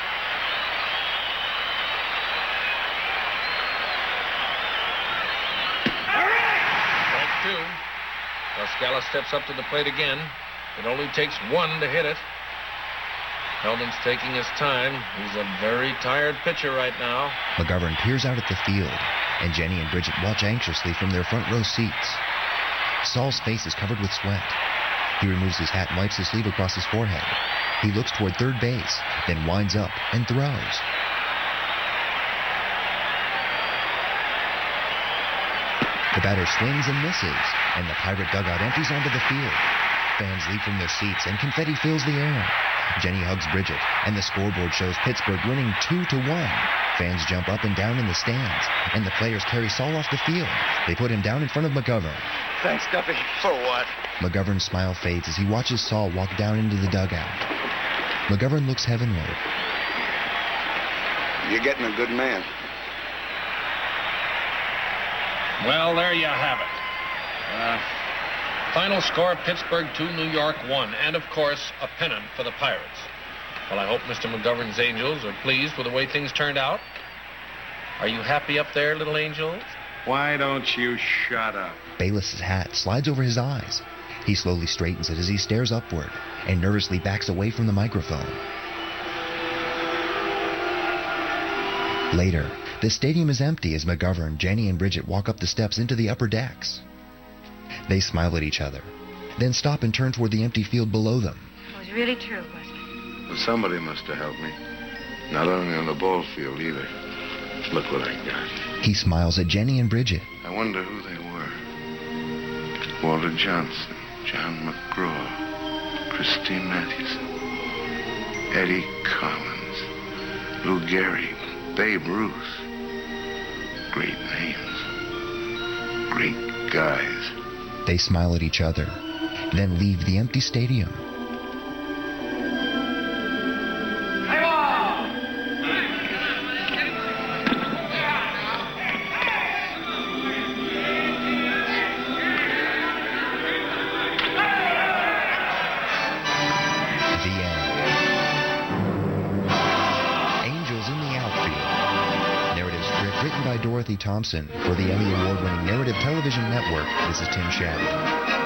Strike two. Rascala steps up to the plate again. It only takes one to hit it. Hellman's taking his time. He's a very tired pitcher right now. McGovern peers out at the field, and Jenny and Bridget watch anxiously from their front row seats. Saul's face is covered with sweat. He removes his hat and wipes his sleeve across his forehead. He looks toward third base, then winds up and throws. The batter swings and misses, and the Pirate dugout empties onto the field. Fans leap from their seats, and confetti fills the air. Jenny hugs Bridget, and the scoreboard shows Pittsburgh winning two to one. Fans jump up and down in the stands, and the players carry Saul off the field. They put him down in front of McGovern. Thanks, Duffy. For what? McGovern's smile fades as he watches Saul walk down into the dugout. McGovern looks heavenward. You're getting a good man. Well, there you have it. Uh, final score, Pittsburgh two, New York one. And, of course, a pennant for the Pirates. Well, I hope Mister McGovern's Angels are pleased with the way things turned out. Are you happy up there, little Angels? Why don't you shut up? Bayless's hat slides over his eyes. He slowly straightens it as he stares upward and nervously backs away from the microphone. Later, the stadium is empty as McGovern, Jenny, and Bridget walk up the steps into the upper decks. They smile at each other, then stop and turn toward the empty field below them. It was really true, wasn't it? Well, somebody must have helped me. Not only on the ball field, either. Look what I got. He smiles at Jenny and Bridget. I wonder who they were. Walter Johnson, John McGraw, Christine Mathewson, Eddie Collins, Lou Gehrig, Babe Ruth. Great names. Great guys. They smile at each other, then leave the empty stadium. Dorothy Thompson for the Emmy Award-winning Narrative Television Network. This is Tim Shadid.